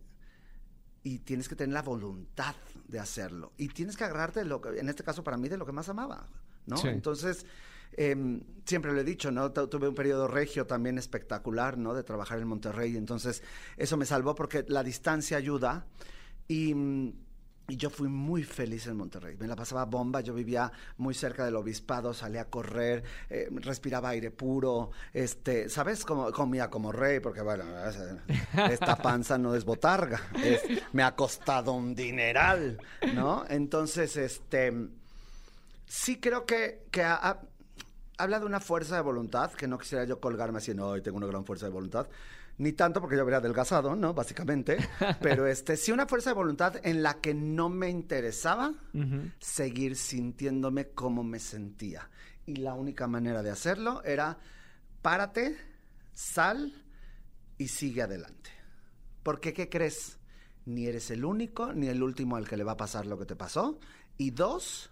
y tienes que tener la voluntad de hacerlo. Y tienes que agarrarte, de lo que, en este caso para mí, de lo que más amaba, ¿no? Sí. Entonces... Eh, siempre lo he dicho, ¿no? Tuve un periodo regio también espectacular, ¿no? De trabajar en Monterrey, entonces eso me salvó porque la distancia ayuda y, y yo fui muy feliz en Monterrey, me la pasaba bomba, yo vivía muy cerca del obispado, salía a correr, eh, respiraba aire puro, este, ¿sabes? Como, comía como rey, porque bueno, esta panza no es botarga, es, me ha costado un dineral, ¿no? Entonces, este, sí creo que, que a, a, habla de una fuerza de voluntad, que no quisiera yo colgarme así, no, hoy tengo una gran fuerza de voluntad, ni tanto porque yo habría adelgazado, ¿no? Básicamente, pero este, sí una fuerza de voluntad en la que no me interesaba uh-huh. seguir sintiéndome como me sentía. Y la única manera de hacerlo era, párate, sal y sigue adelante. Porque, ¿qué crees? Ni eres el único, ni el último al que le va a pasar lo que te pasó. Y dos...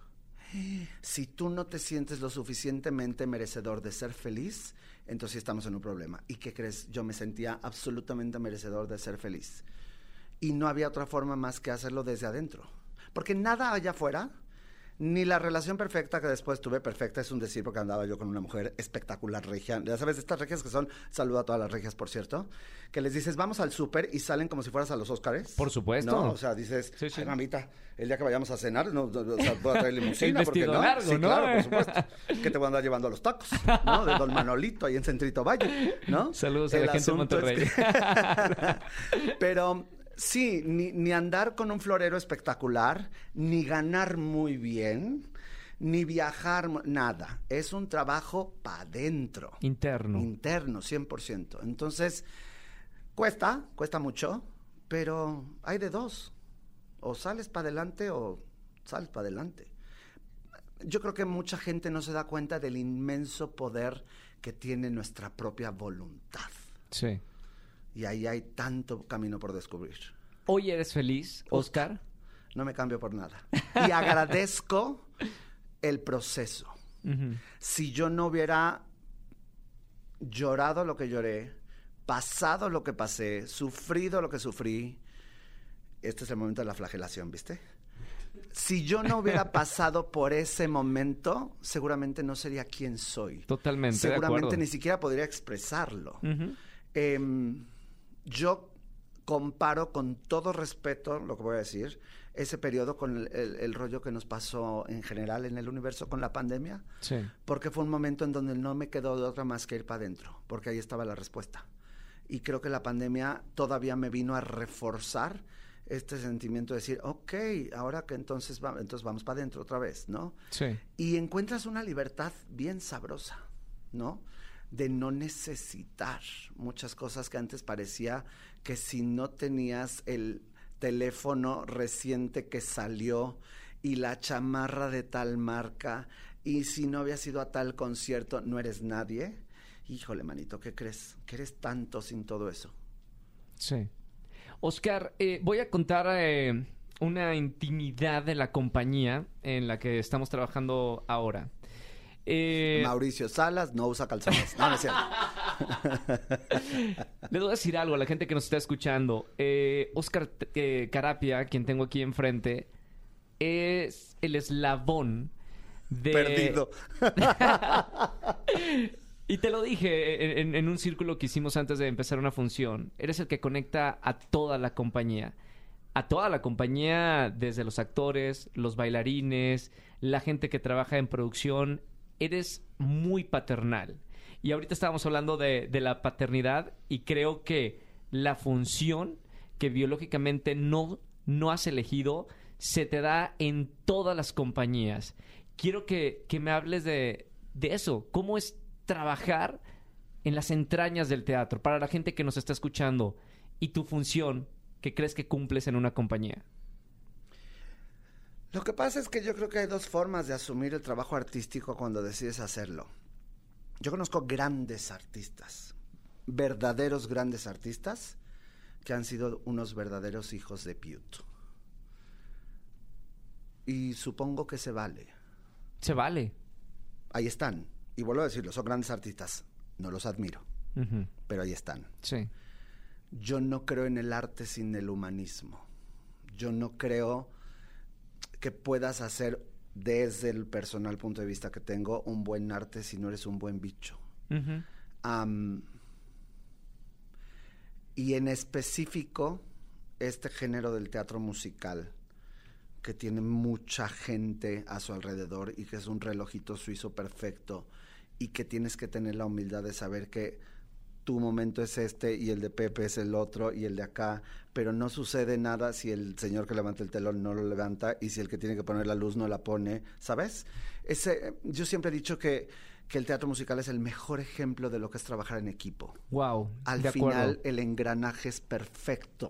si tú no te sientes lo suficientemente merecedor de ser feliz, entonces sí estamos en un problema. ¿Y qué crees? Yo me sentía absolutamente merecedor de ser feliz. Y no había otra forma más que hacerlo desde adentro. Porque nada allá afuera, ni la relación perfecta que después tuve, perfecta es un decir porque andaba yo con una mujer espectacular regia. Ya sabes, estas regias que son, saludo a todas las regias, por cierto, que les dices, vamos al súper y salen como si fueras a los Óscares. Por supuesto. No, o sea, dices, sí, sí. Ay, mamita, el día que vayamos a cenar, no, no, o sea, voy a traer limusina. El vestido porque no. largo, sí, ¿no? claro, por supuesto. Que te voy a andar llevando a los tacos, ¿no? De Don Manolito, ahí en Centrito Valle, ¿no? Saludos a el la gente de Monterrey. Es que... Pero... sí, ni, ni andar con un florero espectacular, ni ganar muy bien, ni viajar, nada. Es un trabajo para adentro. Interno. Interno, cien por ciento. Entonces, cuesta, cuesta mucho, pero hay de dos. O sales para adelante o sales para adelante. Yo creo que mucha gente no se da cuenta del inmenso poder que tiene nuestra propia voluntad. Sí. Y ahí hay tanto camino por descubrir. ¿Hoy eres feliz, Oscar? No me cambio por nada. Y agradezco el proceso. Uh-huh. Si yo no hubiera llorado lo que lloré, pasado lo que pasé, sufrido lo que sufrí, este es el momento de la flagelación, ¿viste? Si yo no hubiera pasado por ese momento, seguramente no sería quien soy. Totalmente. Seguramente ni siquiera podría expresarlo. Uh-huh. Eh, yo comparo con todo respeto, lo que voy a decir, ese periodo con el, el, el rollo que nos pasó en general en el universo con la pandemia. Sí. Porque fue un momento en donde no me quedó de otra más que ir para adentro, porque ahí estaba la respuesta. Y creo que la pandemia todavía me vino a reforzar este sentimiento de decir, ok, ahora que entonces, va, entonces vamos para adentro otra vez, ¿no? Sí. Y encuentras una libertad bien sabrosa, ¿no? De no necesitar muchas cosas que antes parecía que si no tenías el teléfono reciente que salió y la chamarra de tal marca y si no habías ido a tal concierto no eres nadie. Híjole, manito, ¿qué crees? Que eres tanto sin todo eso. Sí. Oscar, eh, voy a contar eh, una intimidad de la compañía en la que estamos trabajando ahora. Eh... Mauricio Salas no usa calzones. No, no es cierto. Les voy a decir algo a la gente que nos está escuchando. Eh, Oscar eh, Carapia, quien tengo aquí enfrente, es el eslabón de... Perdido. Y te lo dije en, en un círculo que hicimos antes de empezar una función. Eres el que conecta a toda la compañía. A toda la compañía, desde los actores, los bailarines, la gente que trabaja en producción. eres muy paternal. Y ahorita estábamos hablando de, de la paternidad y creo que la función que biológicamente no, no has elegido se te da en todas las compañías. Quiero que, que me hables de, de eso. ¿Cómo es trabajar en las entrañas del teatro para la gente que nos está escuchando y tu función que crees que cumples en una compañía? Lo que pasa es que yo creo que hay dos formas de asumir el trabajo artístico cuando decides hacerlo. Yo conozco grandes artistas, verdaderos grandes artistas, que han sido unos verdaderos hijos de Piut. Y supongo que se vale. Se vale. Ahí están. Y vuelvo a decirlo, son grandes artistas. No los admiro, uh-huh. pero ahí están. Sí. Yo no creo en el arte sin el humanismo. Yo no creo que puedas hacer, desde el personal punto de vista que tengo, un buen arte si no eres un buen bicho. Uh-huh. Um, y en específico, este género del teatro musical, que tiene mucha gente a su alrededor y que es un relojito suizo perfecto, y que tienes que tener la humildad de saber que tu momento es este y el de Pepe es el otro y el de acá, pero no sucede nada si el señor que levanta el telón no lo levanta y si el que tiene que poner la luz no la pone, ¿sabes? Ese, yo siempre he dicho que, que el teatro musical es el mejor ejemplo de lo que es trabajar en equipo. Wow. Al de final acuerdo. El engranaje es perfecto.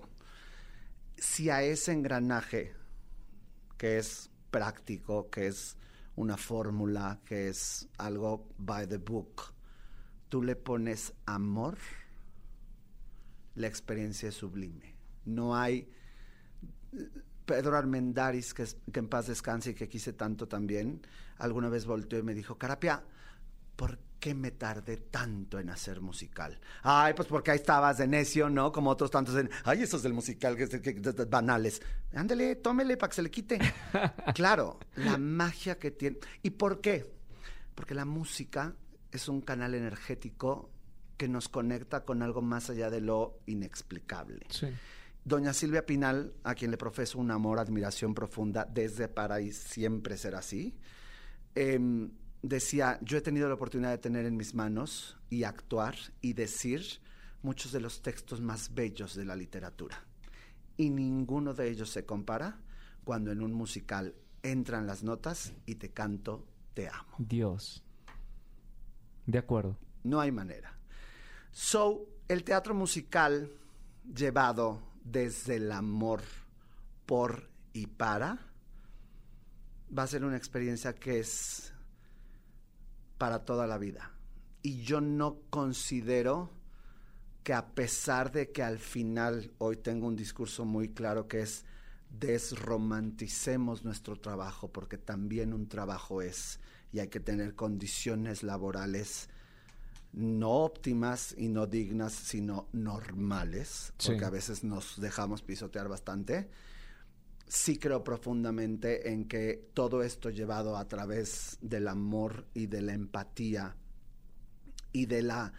Si a ese engranaje, que es práctico, que es una fórmula, que es algo by the book, tú le pones amor, la experiencia es sublime. No hay... Pedro Armendáriz, que, es, que en paz descanse y que quise tanto también, alguna vez volteó y me dijo, Carapia, ¿por qué me tardé tanto en hacer musical? Ay, pues porque ahí estabas de necio, ¿no? Como otros tantos en, ay, esos del musical, que, que, que, que banales. Ándale, tómele para que se le quite. Claro, la magia que tiene. ¿Y por qué? Porque la música es un canal energético que nos conecta con algo más allá de lo inexplicable. Sí. Doña Silvia Pinal, a quien le profeso un amor, admiración profunda, desde para y siempre será así, eh, decía, yo he tenido la oportunidad de tener en mis manos y actuar y decir muchos de los textos más bellos de la literatura. Y ninguno de ellos se compara cuando en un musical entran las notas y te canto, te amo. Dios. De acuerdo. No hay manera. So, el teatro musical llevado desde el amor por y para va a ser una experiencia que es para toda la vida. Y yo no considero que, a pesar de que al final hoy tengo un discurso muy claro que es desromanticemos nuestro trabajo, porque también un trabajo es, y hay que tener condiciones laborales no óptimas y no dignas, sino normales, sí, porque a veces nos dejamos pisotear bastante. Sí creo profundamente en que todo esto llevado a través del amor y de la empatía y de la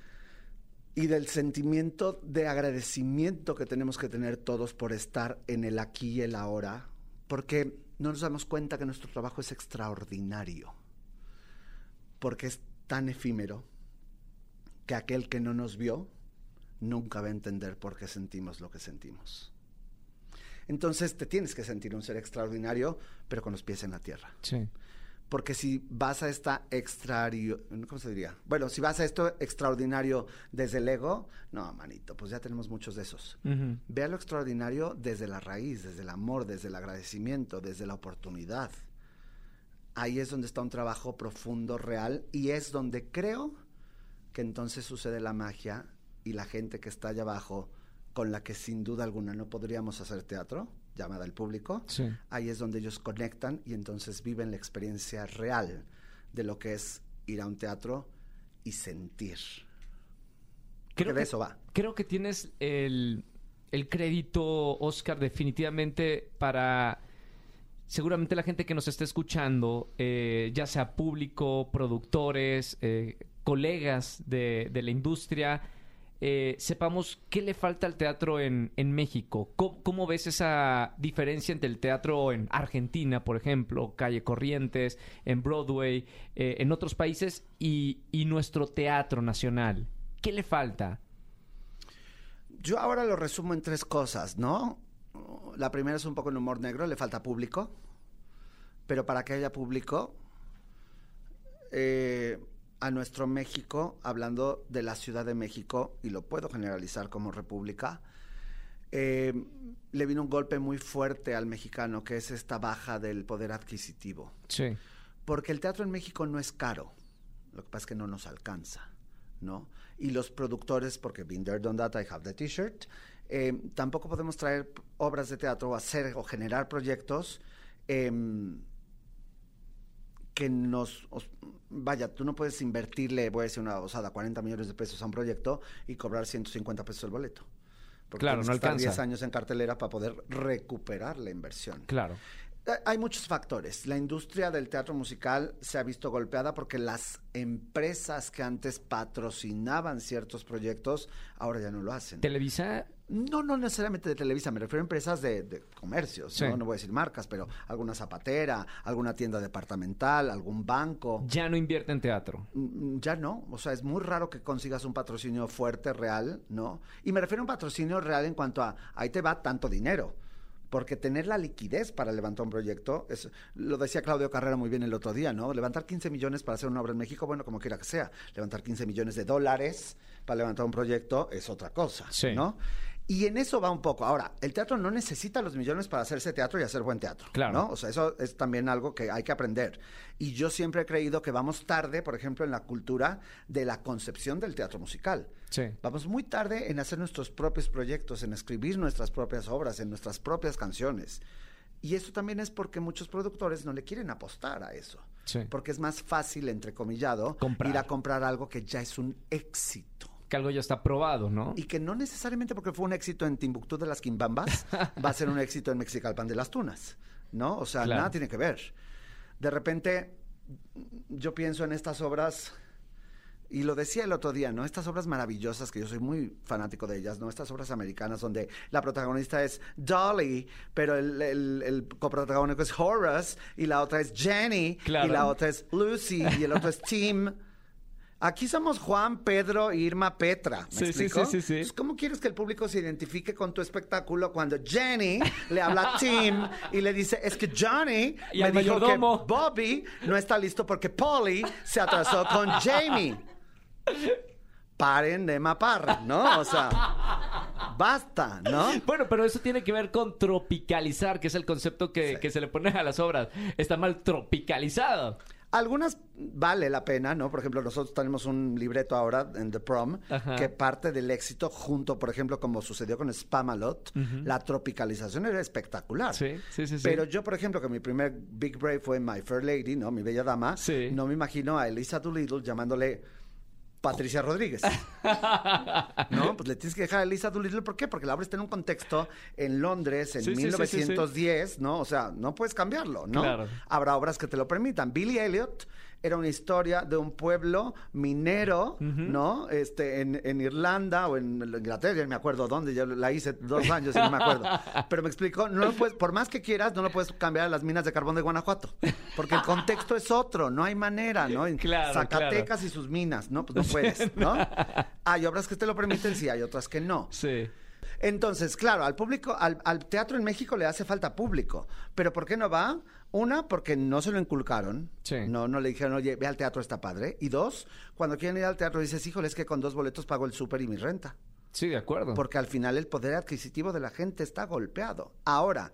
y del sentimiento de agradecimiento que tenemos que tener todos por estar en el aquí y el ahora, porque no nos damos cuenta que nuestro trabajo es extraordinario, porque es tan efímero que aquel que no nos vio nunca va a entender por qué sentimos lo que sentimos. Entonces te tienes que sentir un ser extraordinario, pero con los pies en la tierra. Sí. Porque si vas a esta extrario... ¿Cómo se diría? Bueno, si vas a esto extraordinario desde el ego, no, manito, pues ya tenemos muchos de esos. Uh-huh. Ve lo extraordinario desde la raíz, desde el amor, desde el agradecimiento, desde la oportunidad. Ahí es donde está un trabajo profundo, real, y es donde creo que entonces sucede la magia y la gente que está allá abajo, con la que sin duda alguna no podríamos hacer teatro, llamada al público, sí, ahí es donde ellos conectan y entonces viven la experiencia real de lo que es ir a un teatro y sentir. Creo que de eso va. Creo que tienes el, el crédito, Oscar, definitivamente para seguramente la gente que nos esté escuchando, eh, ya sea público, productores, eh, colegas de, de la industria. eh, sepamos qué le falta al teatro en, en México. ¿Cómo, ¿Cómo ves esa diferencia entre el teatro en Argentina, por ejemplo, Calle Corrientes, en Broadway, eh, en otros países, y, y nuestro teatro nacional? ¿Qué le falta? Yo ahora lo resumo en tres cosas, ¿no? La primera es un poco el humor negro, le falta público, pero para que haya público, eh, a nuestro México, hablando de la Ciudad de México, y lo puedo generalizar como república, eh, le vino un golpe muy fuerte al mexicano, que es esta baja del poder adquisitivo. Sí. Porque el teatro en México no es caro, lo que pasa es que no nos alcanza, ¿no? Y los productores, porque been there, done that, I have the t-shirt, eh, tampoco podemos traer obras de teatro o hacer o generar proyectos eh, que nos... Os, vaya, tú no puedes invertirle, voy a decir una osada, cuarenta millones de pesos a un proyecto y cobrar ciento cincuenta pesos el boleto. Porque claro, no alcanza. alcanza. diez años en cartelera para poder recuperar la inversión. Claro. Hay muchos factores. La industria del teatro musical se ha visto golpeada porque las empresas que antes patrocinaban ciertos proyectos ahora ya no lo hacen. ¿Televisa? No, no necesariamente de Televisa, me refiero a empresas de, de comercios, sí. ¿no? No voy a decir marcas, pero alguna zapatera, alguna tienda departamental, algún banco. Ya no invierte en teatro. Ya no, o sea, es muy raro que consigas un patrocinio fuerte, real, ¿no? Y me refiero a un patrocinio real en cuanto a, ahí te va tanto dinero. Porque tener la liquidez para levantar un proyecto, es, lo decía Claudio Carrera muy bien el otro día, ¿no? Levantar quince millones para hacer una obra en México, bueno, como quiera que sea. Levantar quince millones de dólares para levantar un proyecto es otra cosa, sí. ¿no? Y en eso va un poco. Ahora, el teatro no necesita los millones para hacerse teatro y hacer buen teatro, claro. ¿no? O sea, eso es también algo que hay que aprender. Y yo siempre he creído que vamos tarde, por ejemplo, en la cultura de la concepción del teatro musical. Sí. Vamos muy tarde en hacer nuestros propios proyectos, en escribir nuestras propias obras, en nuestras propias canciones. Y eso también es porque muchos productores no le quieren apostar a eso. Sí. Porque es más fácil, entrecomillado, comprar. ir a comprar algo que ya es un éxito. Que algo ya está probado, ¿no? Y que no necesariamente porque fue un éxito en Timbuktu de las Quimbambas, va a ser un éxito en Mexicalpan de las Tunas, ¿no? O sea, claro. nada tiene que ver. De repente, yo pienso en estas obras, y lo decía el otro día, ¿no? Estas obras maravillosas, que yo soy muy fanático de ellas, ¿no? Estas obras americanas donde la protagonista es Dolly, pero el, el, el coprotagónico es Horace, y la otra es Jenny, claro. y la otra es Lucy, y el otro es Tim. Aquí somos Juan, Pedro, Irma, Petra. ¿Me sí, explico? sí, sí, sí, sí. Entonces, ¿cómo quieres que el público se identifique con tu espectáculo cuando Jenny le habla a Tim y le dice, es que Johnny y me dijo mayordomo. que Bobby no está listo porque Polly se atrasó con Jamie? Paren de mapar, ¿no? O sea, basta, ¿no? Bueno, pero eso tiene que ver con tropicalizar, que es el concepto que, Sí. que se le pone a las obras. Está mal tropicalizado. Algunas vale la pena, ¿no? Por ejemplo, nosotros tenemos un libreto ahora en The Prom, Ajá. que parte del éxito junto, por ejemplo, como sucedió con Spamalot, Uh-huh. la tropicalización era espectacular. Sí, sí, sí, sí. Pero yo, por ejemplo, que mi primer Big Break fue My Fair Lady, ¿no? Mi Bella Dama. Sí. No me imagino a Elisa Doolittle llamándole Patricia Rodríguez. No, pues le tienes que dejar a Elisa Doolittle. ¿Por qué? Porque la obra está en un contexto en Londres en Sí, sí, mil novecientos diez, sí, sí. ¿no? O sea, no puedes cambiarlo, ¿no? Claro. Habrá obras que te lo permitan. Billy Elliot era una historia de un pueblo minero, Uh-huh. ¿no? Este, en, en Irlanda o en Inglaterra, ya me acuerdo dónde, yo la hice dos años y no me acuerdo. Pero me explico, no lo puedes, por más que quieras, no lo puedes cambiar a las minas de carbón de Guanajuato. Porque el contexto es otro, no hay manera, ¿no? En Claro, Zacatecas claro. y sus minas, ¿no? Pues no puedes, ¿no? Hay obras que te lo permiten, sí, hay otras que no. Sí. Entonces, claro, al público, al, al teatro en México le hace falta público. ¿Pero por qué no va? Una, porque no se lo inculcaron. Sí. No, no le dijeron, oye, ve al teatro, está padre. Y dos, cuando quieren ir al teatro dices, híjole, es que con dos boletos pago el súper y mi renta. Sí, de acuerdo. Porque al final el poder adquisitivo de la gente está golpeado. Ahora,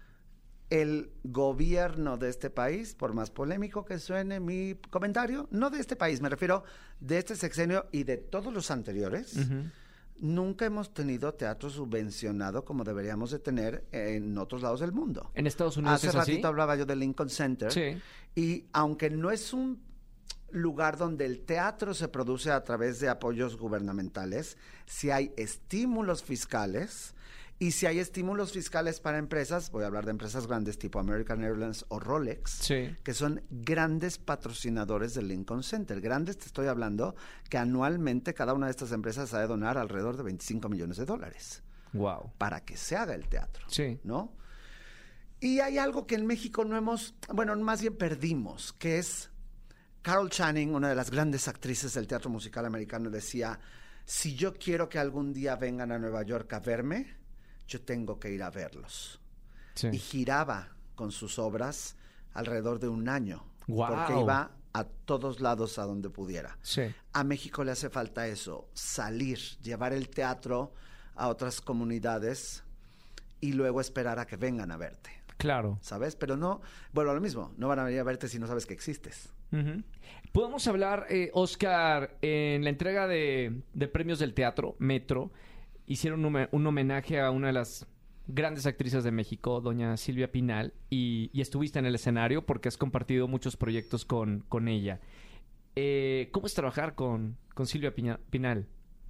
el gobierno de este país, por más polémico que suene mi comentario, no de este país, me refiero de este sexenio y de todos los anteriores, Uh-huh. nunca hemos tenido teatro subvencionado como deberíamos de tener en otros lados del mundo. ¿En Estados Unidos Hace es así? ratito hablaba yo del Lincoln Center. Sí. Y aunque no es un lugar donde el teatro se produce a través de apoyos gubernamentales, si hay estímulos fiscales Y si hay estímulos fiscales para empresas, voy a hablar de empresas grandes tipo American Airlines o Rolex, sí. que son grandes patrocinadores del Lincoln Center. Grandes, te estoy hablando que anualmente cada una de estas empresas ha de donar alrededor de veinticinco millones de dólares. Wow. Para que se haga el teatro, sí. ¿no? Y hay algo que en México no hemos, bueno, más bien perdimos, que es Carol Channing, una de las grandes actrices del teatro musical americano, decía, si yo quiero que algún día vengan a Nueva York a verme, yo tengo que ir a verlos. Sí. Y giraba con sus obras alrededor de un año. Wow. Porque iba a todos lados a donde pudiera. Sí. A México le hace falta eso, salir, llevar el teatro a otras comunidades y luego esperar a que vengan a verte. Claro. ¿Sabes? Pero no, bueno, lo mismo, no van a venir a verte si no sabes que existes. Uh-huh. Podemos hablar, eh, Oscar, en la entrega de, de premios del teatro, Metro, hicieron un, un homenaje a una de las grandes actrices de México, doña Silvia Pinal, y, y estuviste en el escenario porque has compartido muchos proyectos con, con ella. Eh, ¿Cómo es trabajar con, con Silvia Piña, Pinal?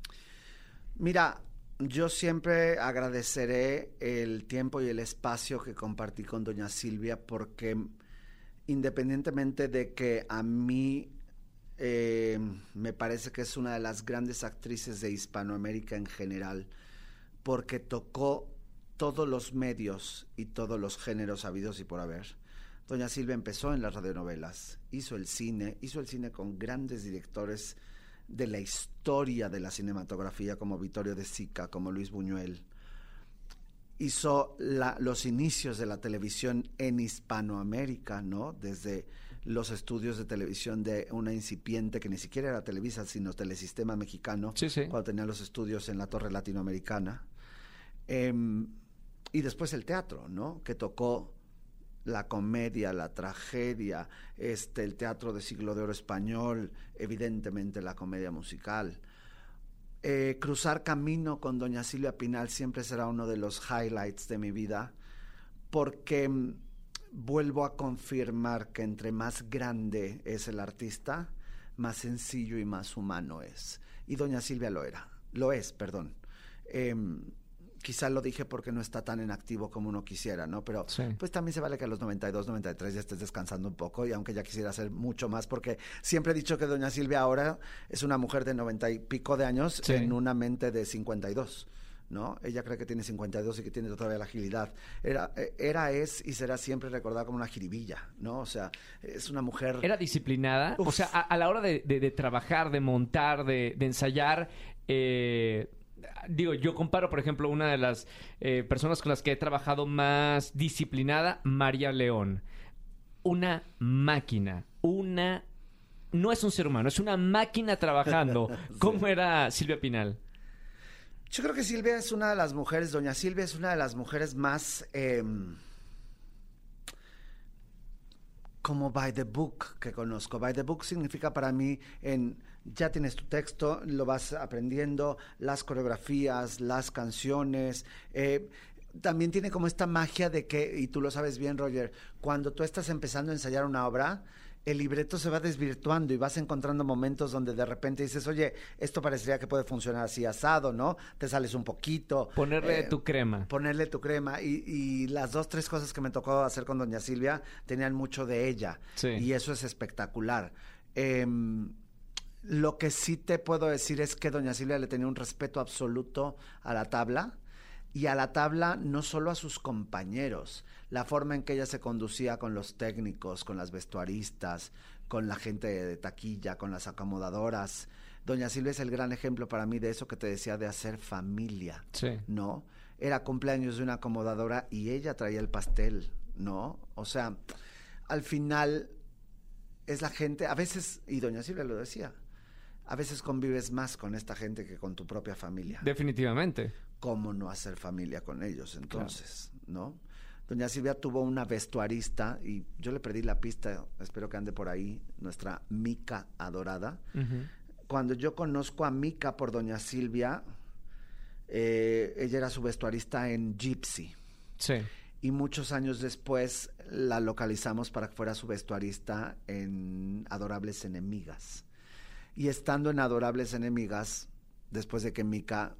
Mira, yo siempre agradeceré el tiempo y el espacio que compartí con doña Silvia porque independientemente de que a mí eh, me parece que es una de las grandes actrices de Hispanoamérica en general, porque tocó todos los medios y todos los géneros habidos y por haber. Doña Silvia empezó en las radionovelas, hizo el cine, hizo el cine con grandes directores de la historia de la cinematografía como Vittorio De Sica, como Luis Buñuel. Hizo la, los inicios de la televisión en Hispanoamérica, ¿no? Desde los estudios de televisión de una incipiente que ni siquiera era Televisa, sino Telesistema Mexicano, sí, sí. cuando tenía los estudios en la Torre Latinoamericana. Eh, y después el teatro, ¿no? Que tocó la comedia, la tragedia, este, el teatro de siglo de oro español, evidentemente la comedia musical. Eh, cruzar camino con doña Silvia Pinal siempre será uno de los highlights de mi vida, porque mm, vuelvo a confirmar que entre más grande es el artista, más sencillo y más humano es. Y doña Silvia lo era, lo es, perdón. Eh, Quizá lo dije porque no está tan en activo como uno quisiera, ¿no? Pero sí. Pues también se vale que a los noventa y dos, noventa y tres ya estés descansando un poco, y aunque ya quisiera hacer mucho más, porque siempre he dicho que doña Silvia ahora es una mujer de noventa y pico de años, sí, en una mente de cincuenta y dos, ¿no? Ella cree que tiene cincuenta y dos y que tiene todavía la agilidad. Era, era, es y será siempre recordada como una jiribilla, ¿no? O sea, es una mujer... ¿Era disciplinada? Uf. O sea, a, a la hora de, de, de trabajar, de montar, de, de ensayar... Eh... Digo, yo comparo, por ejemplo, una de las eh, personas con las que he trabajado más disciplinada, María León. Una máquina, una... No es un ser humano, es una máquina trabajando. Sí. ¿Cómo era Silvia Pinal? Yo creo que Silvia es una de las mujeres, doña Silvia es una de las mujeres más... Eh, como by the book que conozco. By the book significa para mí en... Ya tienes tu texto, lo vas aprendiendo, las coreografías, las canciones. Eh, también tiene como esta magia de que, y tú lo sabes bien, Roger, cuando tú estás empezando a ensayar una obra, el libreto se va desvirtuando y vas encontrando momentos donde de repente dices, oye, esto parecería que puede funcionar así asado, ¿no? Te sales un poquito. Ponerle eh, tu crema. Ponerle tu crema. Y, y las dos, tres cosas que me tocó hacer con doña Silvia tenían mucho de ella. Sí. Y eso es espectacular. Eh, Lo que sí te puedo decir es que doña Silvia le tenía un respeto absoluto a la tabla, y a la tabla no solo a sus compañeros, la forma en que ella se conducía con los técnicos, con las vestuaristas, con la gente de taquilla, con las acomodadoras. Doña Silvia es el gran ejemplo para mí de eso que te decía de hacer familia, sí, ¿no? Era cumpleaños de una acomodadora y ella traía el pastel, ¿no? O sea, al final es la gente, a veces, y doña Silvia lo decía, a veces convives más con esta gente que con tu propia familia. Definitivamente. ¿Cómo no hacer familia con ellos entonces, claro, ¿no? Doña Silvia tuvo una vestuarista y yo le perdí la pista, espero que ande por ahí, nuestra Mica adorada. Uh-huh. Cuando yo conozco a Mica por doña Silvia, eh, ella era su vestuarista en Gypsy. Sí. Y muchos años después la localizamos para que fuera su vestuarista en Adorables Enemigas. Y estando en Adorables Enemigas, después de que Mica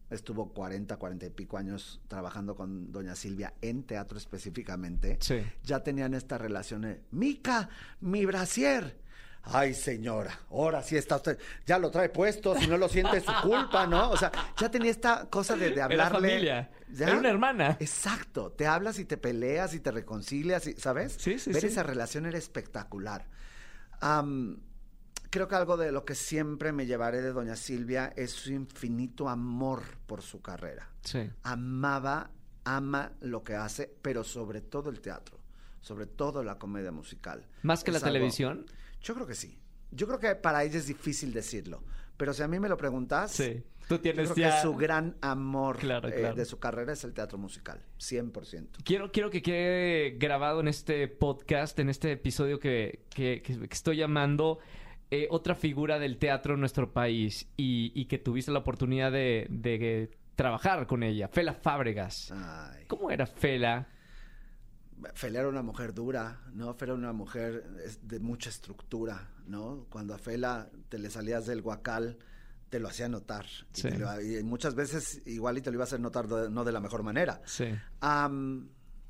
estuvo cuarenta, cuarenta y pico años trabajando con doña Silvia en teatro específicamente, sí. ya tenían esta relación de, Mica, mi brasier. Ay, señora, ahora sí está usted, ya lo trae puesto, si no lo siente es su culpa, ¿no? O sea, ya tenía esta cosa de, de hablarle. Era familia, ¿ya? Era una hermana. Exacto, te hablas y te peleas y te reconcilias, y, ¿sabes? Sí, sí, Ver sí. esa relación era espectacular. Um, creo que algo de lo que siempre me llevaré de doña Silvia es su infinito amor por su carrera. Sí. Amaba, ama lo que hace, pero sobre todo el teatro, sobre todo la comedia musical. ¿Más que es la algo... televisión? Yo creo que sí. Yo creo que para ella es difícil decirlo. Pero si a mí me lo preguntas, sí. Tú tienes yo creo ya... que su gran amor claro, eh, claro. de su carrera es el teatro musical. cien por ciento. Quiero, quiero que quede grabado en este podcast, en este episodio que, que, que, que estoy llamando eh, otra figura del teatro en nuestro país y, y que tuviste la oportunidad de, de trabajar con ella, Fela Fábregas. Ay. ¿Cómo era Fela? Fela era una mujer dura, ¿no? Fela era una mujer de mucha estructura, ¿no? Cuando a Fela te le salías del guacal, te lo hacía notar. Sí. Y, te lo, y muchas veces igual y te lo iba a hacer notar de, no de la mejor manera. Sí. Um,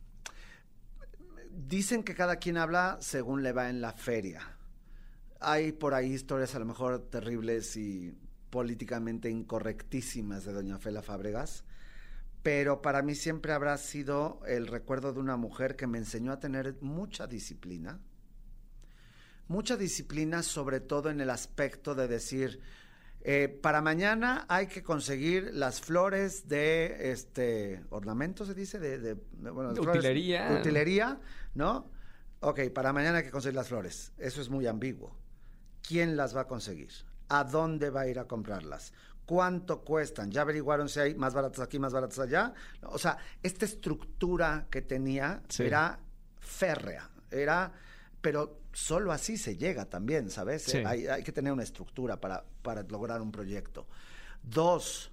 dicen que cada quien habla según le va en la feria. Hay por ahí historias a lo mejor terribles y políticamente incorrectísimas de doña Fela Fábregas, pero para mí siempre habrá sido el recuerdo de una mujer que me enseñó a tener mucha disciplina, mucha disciplina sobre todo en el aspecto de decir, eh, para mañana hay que conseguir las flores de este ornamento, se dice, de, de, de, bueno, de flores, utilería. de utilería, ¿no? Ok, para mañana hay que conseguir las flores. Eso es muy ambiguo. ¿Quién las va a conseguir? ¿A dónde va a ir a comprarlas? ¿Cuánto cuestan? ¿Ya averiguaron si hay más baratas aquí, más baratas allá? O sea, esta estructura que tenía sí. era férrea, era, pero solo así se llega también, ¿sabes? Sí. Hay, hay que tener una estructura para, para lograr un proyecto. Dos,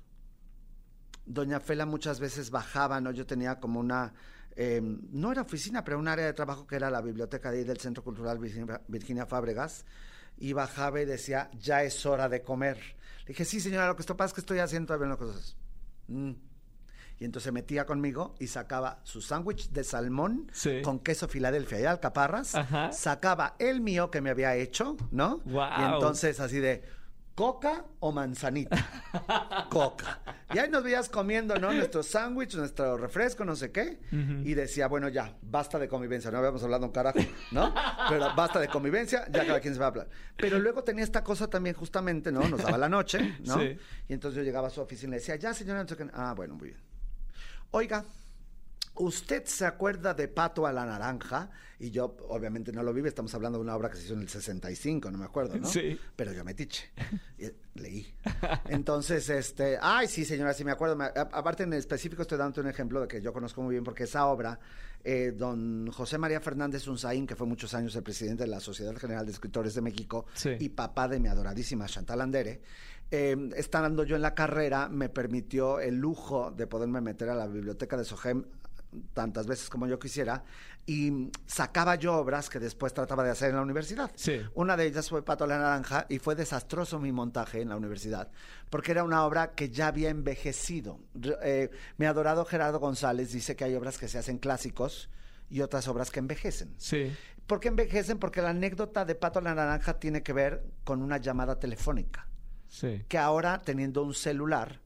doña Fela muchas veces bajaba, ¿no? Yo tenía como una, eh, no era oficina, pero un área de trabajo que era la biblioteca de ahí del Centro Cultural Virginia, Virginia Fábregas, y bajaba y decía, ya es hora de comer. Le dije, sí, señora, lo que esto pasa es que estoy haciendo todavía unas cosas. Mm. Y entonces se metía conmigo y sacaba su sándwich de salmón sí. con queso Filadelfia y alcaparras. Ajá. Sacaba el mío que me había hecho, ¿no? Wow. Y entonces así de, ¿coca o manzanita? Coca. Y ahí nos veías comiendo, ¿no? Nuestro sándwich, nuestro refresco, no sé qué. Uh-huh. Y decía, bueno, ya, basta de convivencia. No habíamos hablado un carajo, ¿no? Pero basta de convivencia, ya cada quien se va a hablar. Pero luego tenía esta cosa también justamente, ¿no? Nos daba la noche, ¿no? Sí. Y entonces yo llegaba a su oficina y le decía, ya, señora, no sé qué. Ah, bueno, muy bien. Oiga, ¿usted se acuerda de Pato a la Naranja? Y yo, obviamente, no lo vive. Estamos hablando de una obra que se hizo en el sesenta y cinco, no me acuerdo, ¿no? Sí. Pero yo metiche. Y leí. Entonces, este... Ay, sí, señora, sí me acuerdo. Me, a, aparte, en específico, estoy dando un ejemplo de que yo conozco muy bien, porque esa obra, eh, don José María Fernández Unzaín, que fue muchos años el presidente de la Sociedad General de Escritores de México, sí. y papá de mi adoradísima Chantal Andere, eh, estando yo en la carrera, me permitió el lujo de poderme meter a la biblioteca de SOGEM tantas veces como yo quisiera, y sacaba yo obras que después trataba de hacer en la universidad. Sí. Una de ellas fue Pato a la Naranja, y fue desastroso mi montaje en la universidad, porque era una obra que ya había envejecido. Eh, mi adorado Gerardo González dice que hay obras que se hacen clásicos y otras obras que envejecen. Sí. ¿Por qué envejecen? Porque la anécdota de Pato a la Naranja tiene que ver con una llamada telefónica. Sí. Que ahora, teniendo un celular,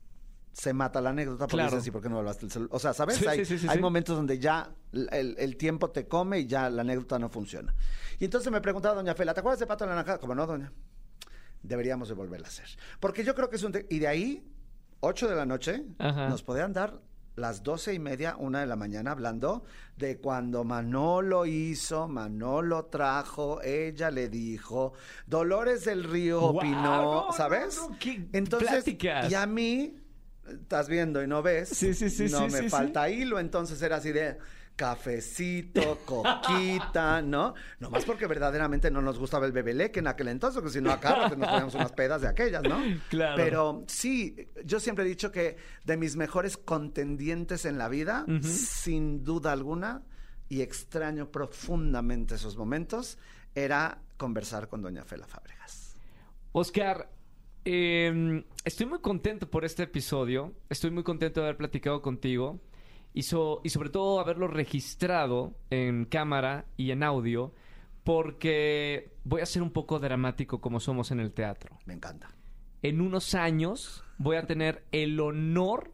se mata la anécdota porque claro. dices, ¿y por qué no hablaste el celular? O sea, ¿sabes? Sí, hay sí, sí, hay sí. momentos donde ya el, el tiempo te come y ya la anécdota no funciona. Y entonces me preguntaba doña Fela, ¿te acuerdas de Pato a la Naranja? Como no, doña. Deberíamos de volverla a hacer. Porque yo creo que es un... Te- y de ahí, ocho de la noche, Ajá. nos podían dar las doce y media, una de la mañana, hablando de cuando Manolo hizo, Manolo trajo, ella le dijo, Dolores del Río wow, opinó, no, ¿sabes? No, no, qué entonces, pláticas. y a mí, estás viendo y no ves, sí, sí, sí, no sí, me sí, falta sí. hilo, entonces era así de cafecito, coquita, ¿no? Nomás porque verdaderamente no nos gustaba el bebeleque en aquel entonces, porque si no acá nos poníamos unas pedas de aquellas, ¿no? Claro. Pero sí, yo siempre he dicho que de mis mejores contendientes en la vida, uh-huh. sin duda alguna, y extraño profundamente esos momentos, era conversar con doña Fela Fábregas. Oscar, Eh, estoy muy contento por este episodio. Estoy muy contento de haber platicado contigo. Y, so, y sobre todo haberlo registrado en cámara y en audio. Porque voy a ser un poco dramático como somos en el teatro. Me encanta. En unos años voy a tener el honor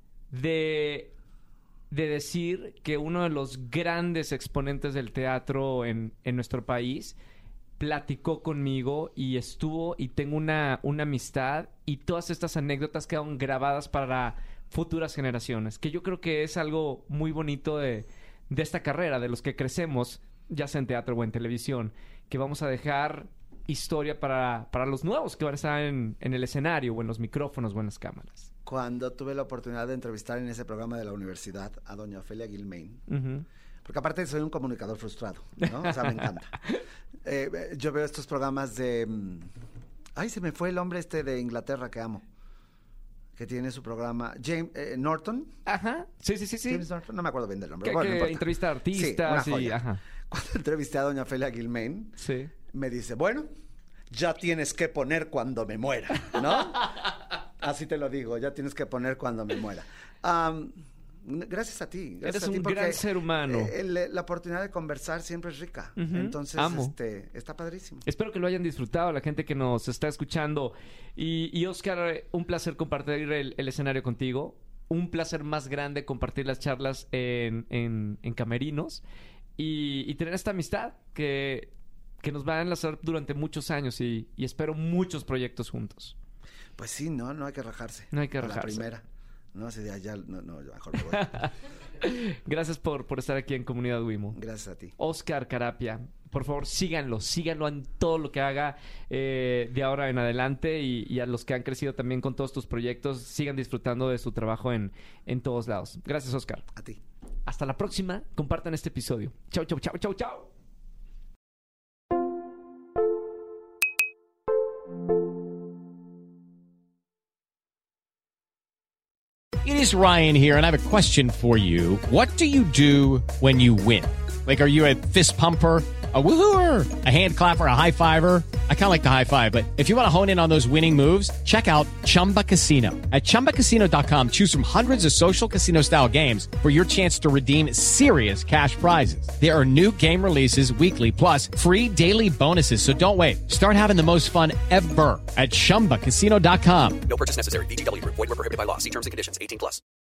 de, de decir que uno de los grandes exponentes del teatro en, en nuestro país platicó conmigo y estuvo y tengo una, una amistad y todas estas anécdotas quedan grabadas para futuras generaciones, que yo creo que es algo muy bonito de, de esta carrera, de los que crecemos, ya sea en teatro o en televisión, que vamos a dejar historia para, para los nuevos que van a estar en, en el escenario o en los micrófonos o en las cámaras. Cuando tuve la oportunidad de entrevistar en ese programa de la universidad a doña Ofelia Guilmain, uh-huh. porque aparte soy un comunicador frustrado, ¿no? O sea, me encanta. Eh, yo veo estos programas de... Ay, se me fue el hombre este de Inglaterra que amo, que tiene su programa, James eh, Norton. Ajá, sí, sí, sí, sí. James Norton, no me acuerdo bien del nombre. Que, bueno, que no entrevista a artistas sí, una y... joya. Ajá. Cuando entrevisté a doña Ofelia Guilmain, sí. me dice, bueno, ya tienes que poner cuando me muera, ¿no? Así te lo digo, ya tienes que poner cuando me muera. Um, gracias a ti. Gracias Eres a ti un porque, gran ser humano. Eh, el, la oportunidad de conversar siempre es rica. Uh-huh. Entonces, Amo. este, está padrísimo. Espero que lo hayan disfrutado, la gente que nos está escuchando. Y, y Oscar, un placer compartir el, el escenario contigo. Un placer más grande compartir las charlas en, en, en camerinos. Y, y tener esta amistad que, que nos va a enlazar durante muchos años. Y, y espero muchos proyectos juntos. Pues sí, no, no hay que rajarse. No hay que a rajarse. La primera. No, ese día ya, no, no, yo mejor me voy. Gracias por, por estar aquí en Comunidad Wimo. Gracias a ti. Oscar Carapia, por favor, síganlo, síganlo en todo lo que haga eh, de ahora en adelante y, y a los que han crecido también con todos tus proyectos, sigan disfrutando de su trabajo en, en todos lados. Gracias, Oscar. A ti. Hasta la próxima, compartan este episodio. Chau, chau, chau, chau, chau. It is Ryan here, and I have a question for you. What do you do when you win? Like, are you a fist pumper, a woohooer, a hand clapper, a high fiver? I kind of like the high five, but if you want to hone in on those winning moves, check out Chumba Casino. At chumba casino dot com, choose from hundreds of social casino-style games for your chance to redeem serious cash prizes. There are new game releases weekly, plus free daily bonuses, so don't wait. Start having the most fun ever at chumba casino dot com. No purchase necessary. V G W Group. Void where prohibited by law. See terms and conditions. eighteen plus.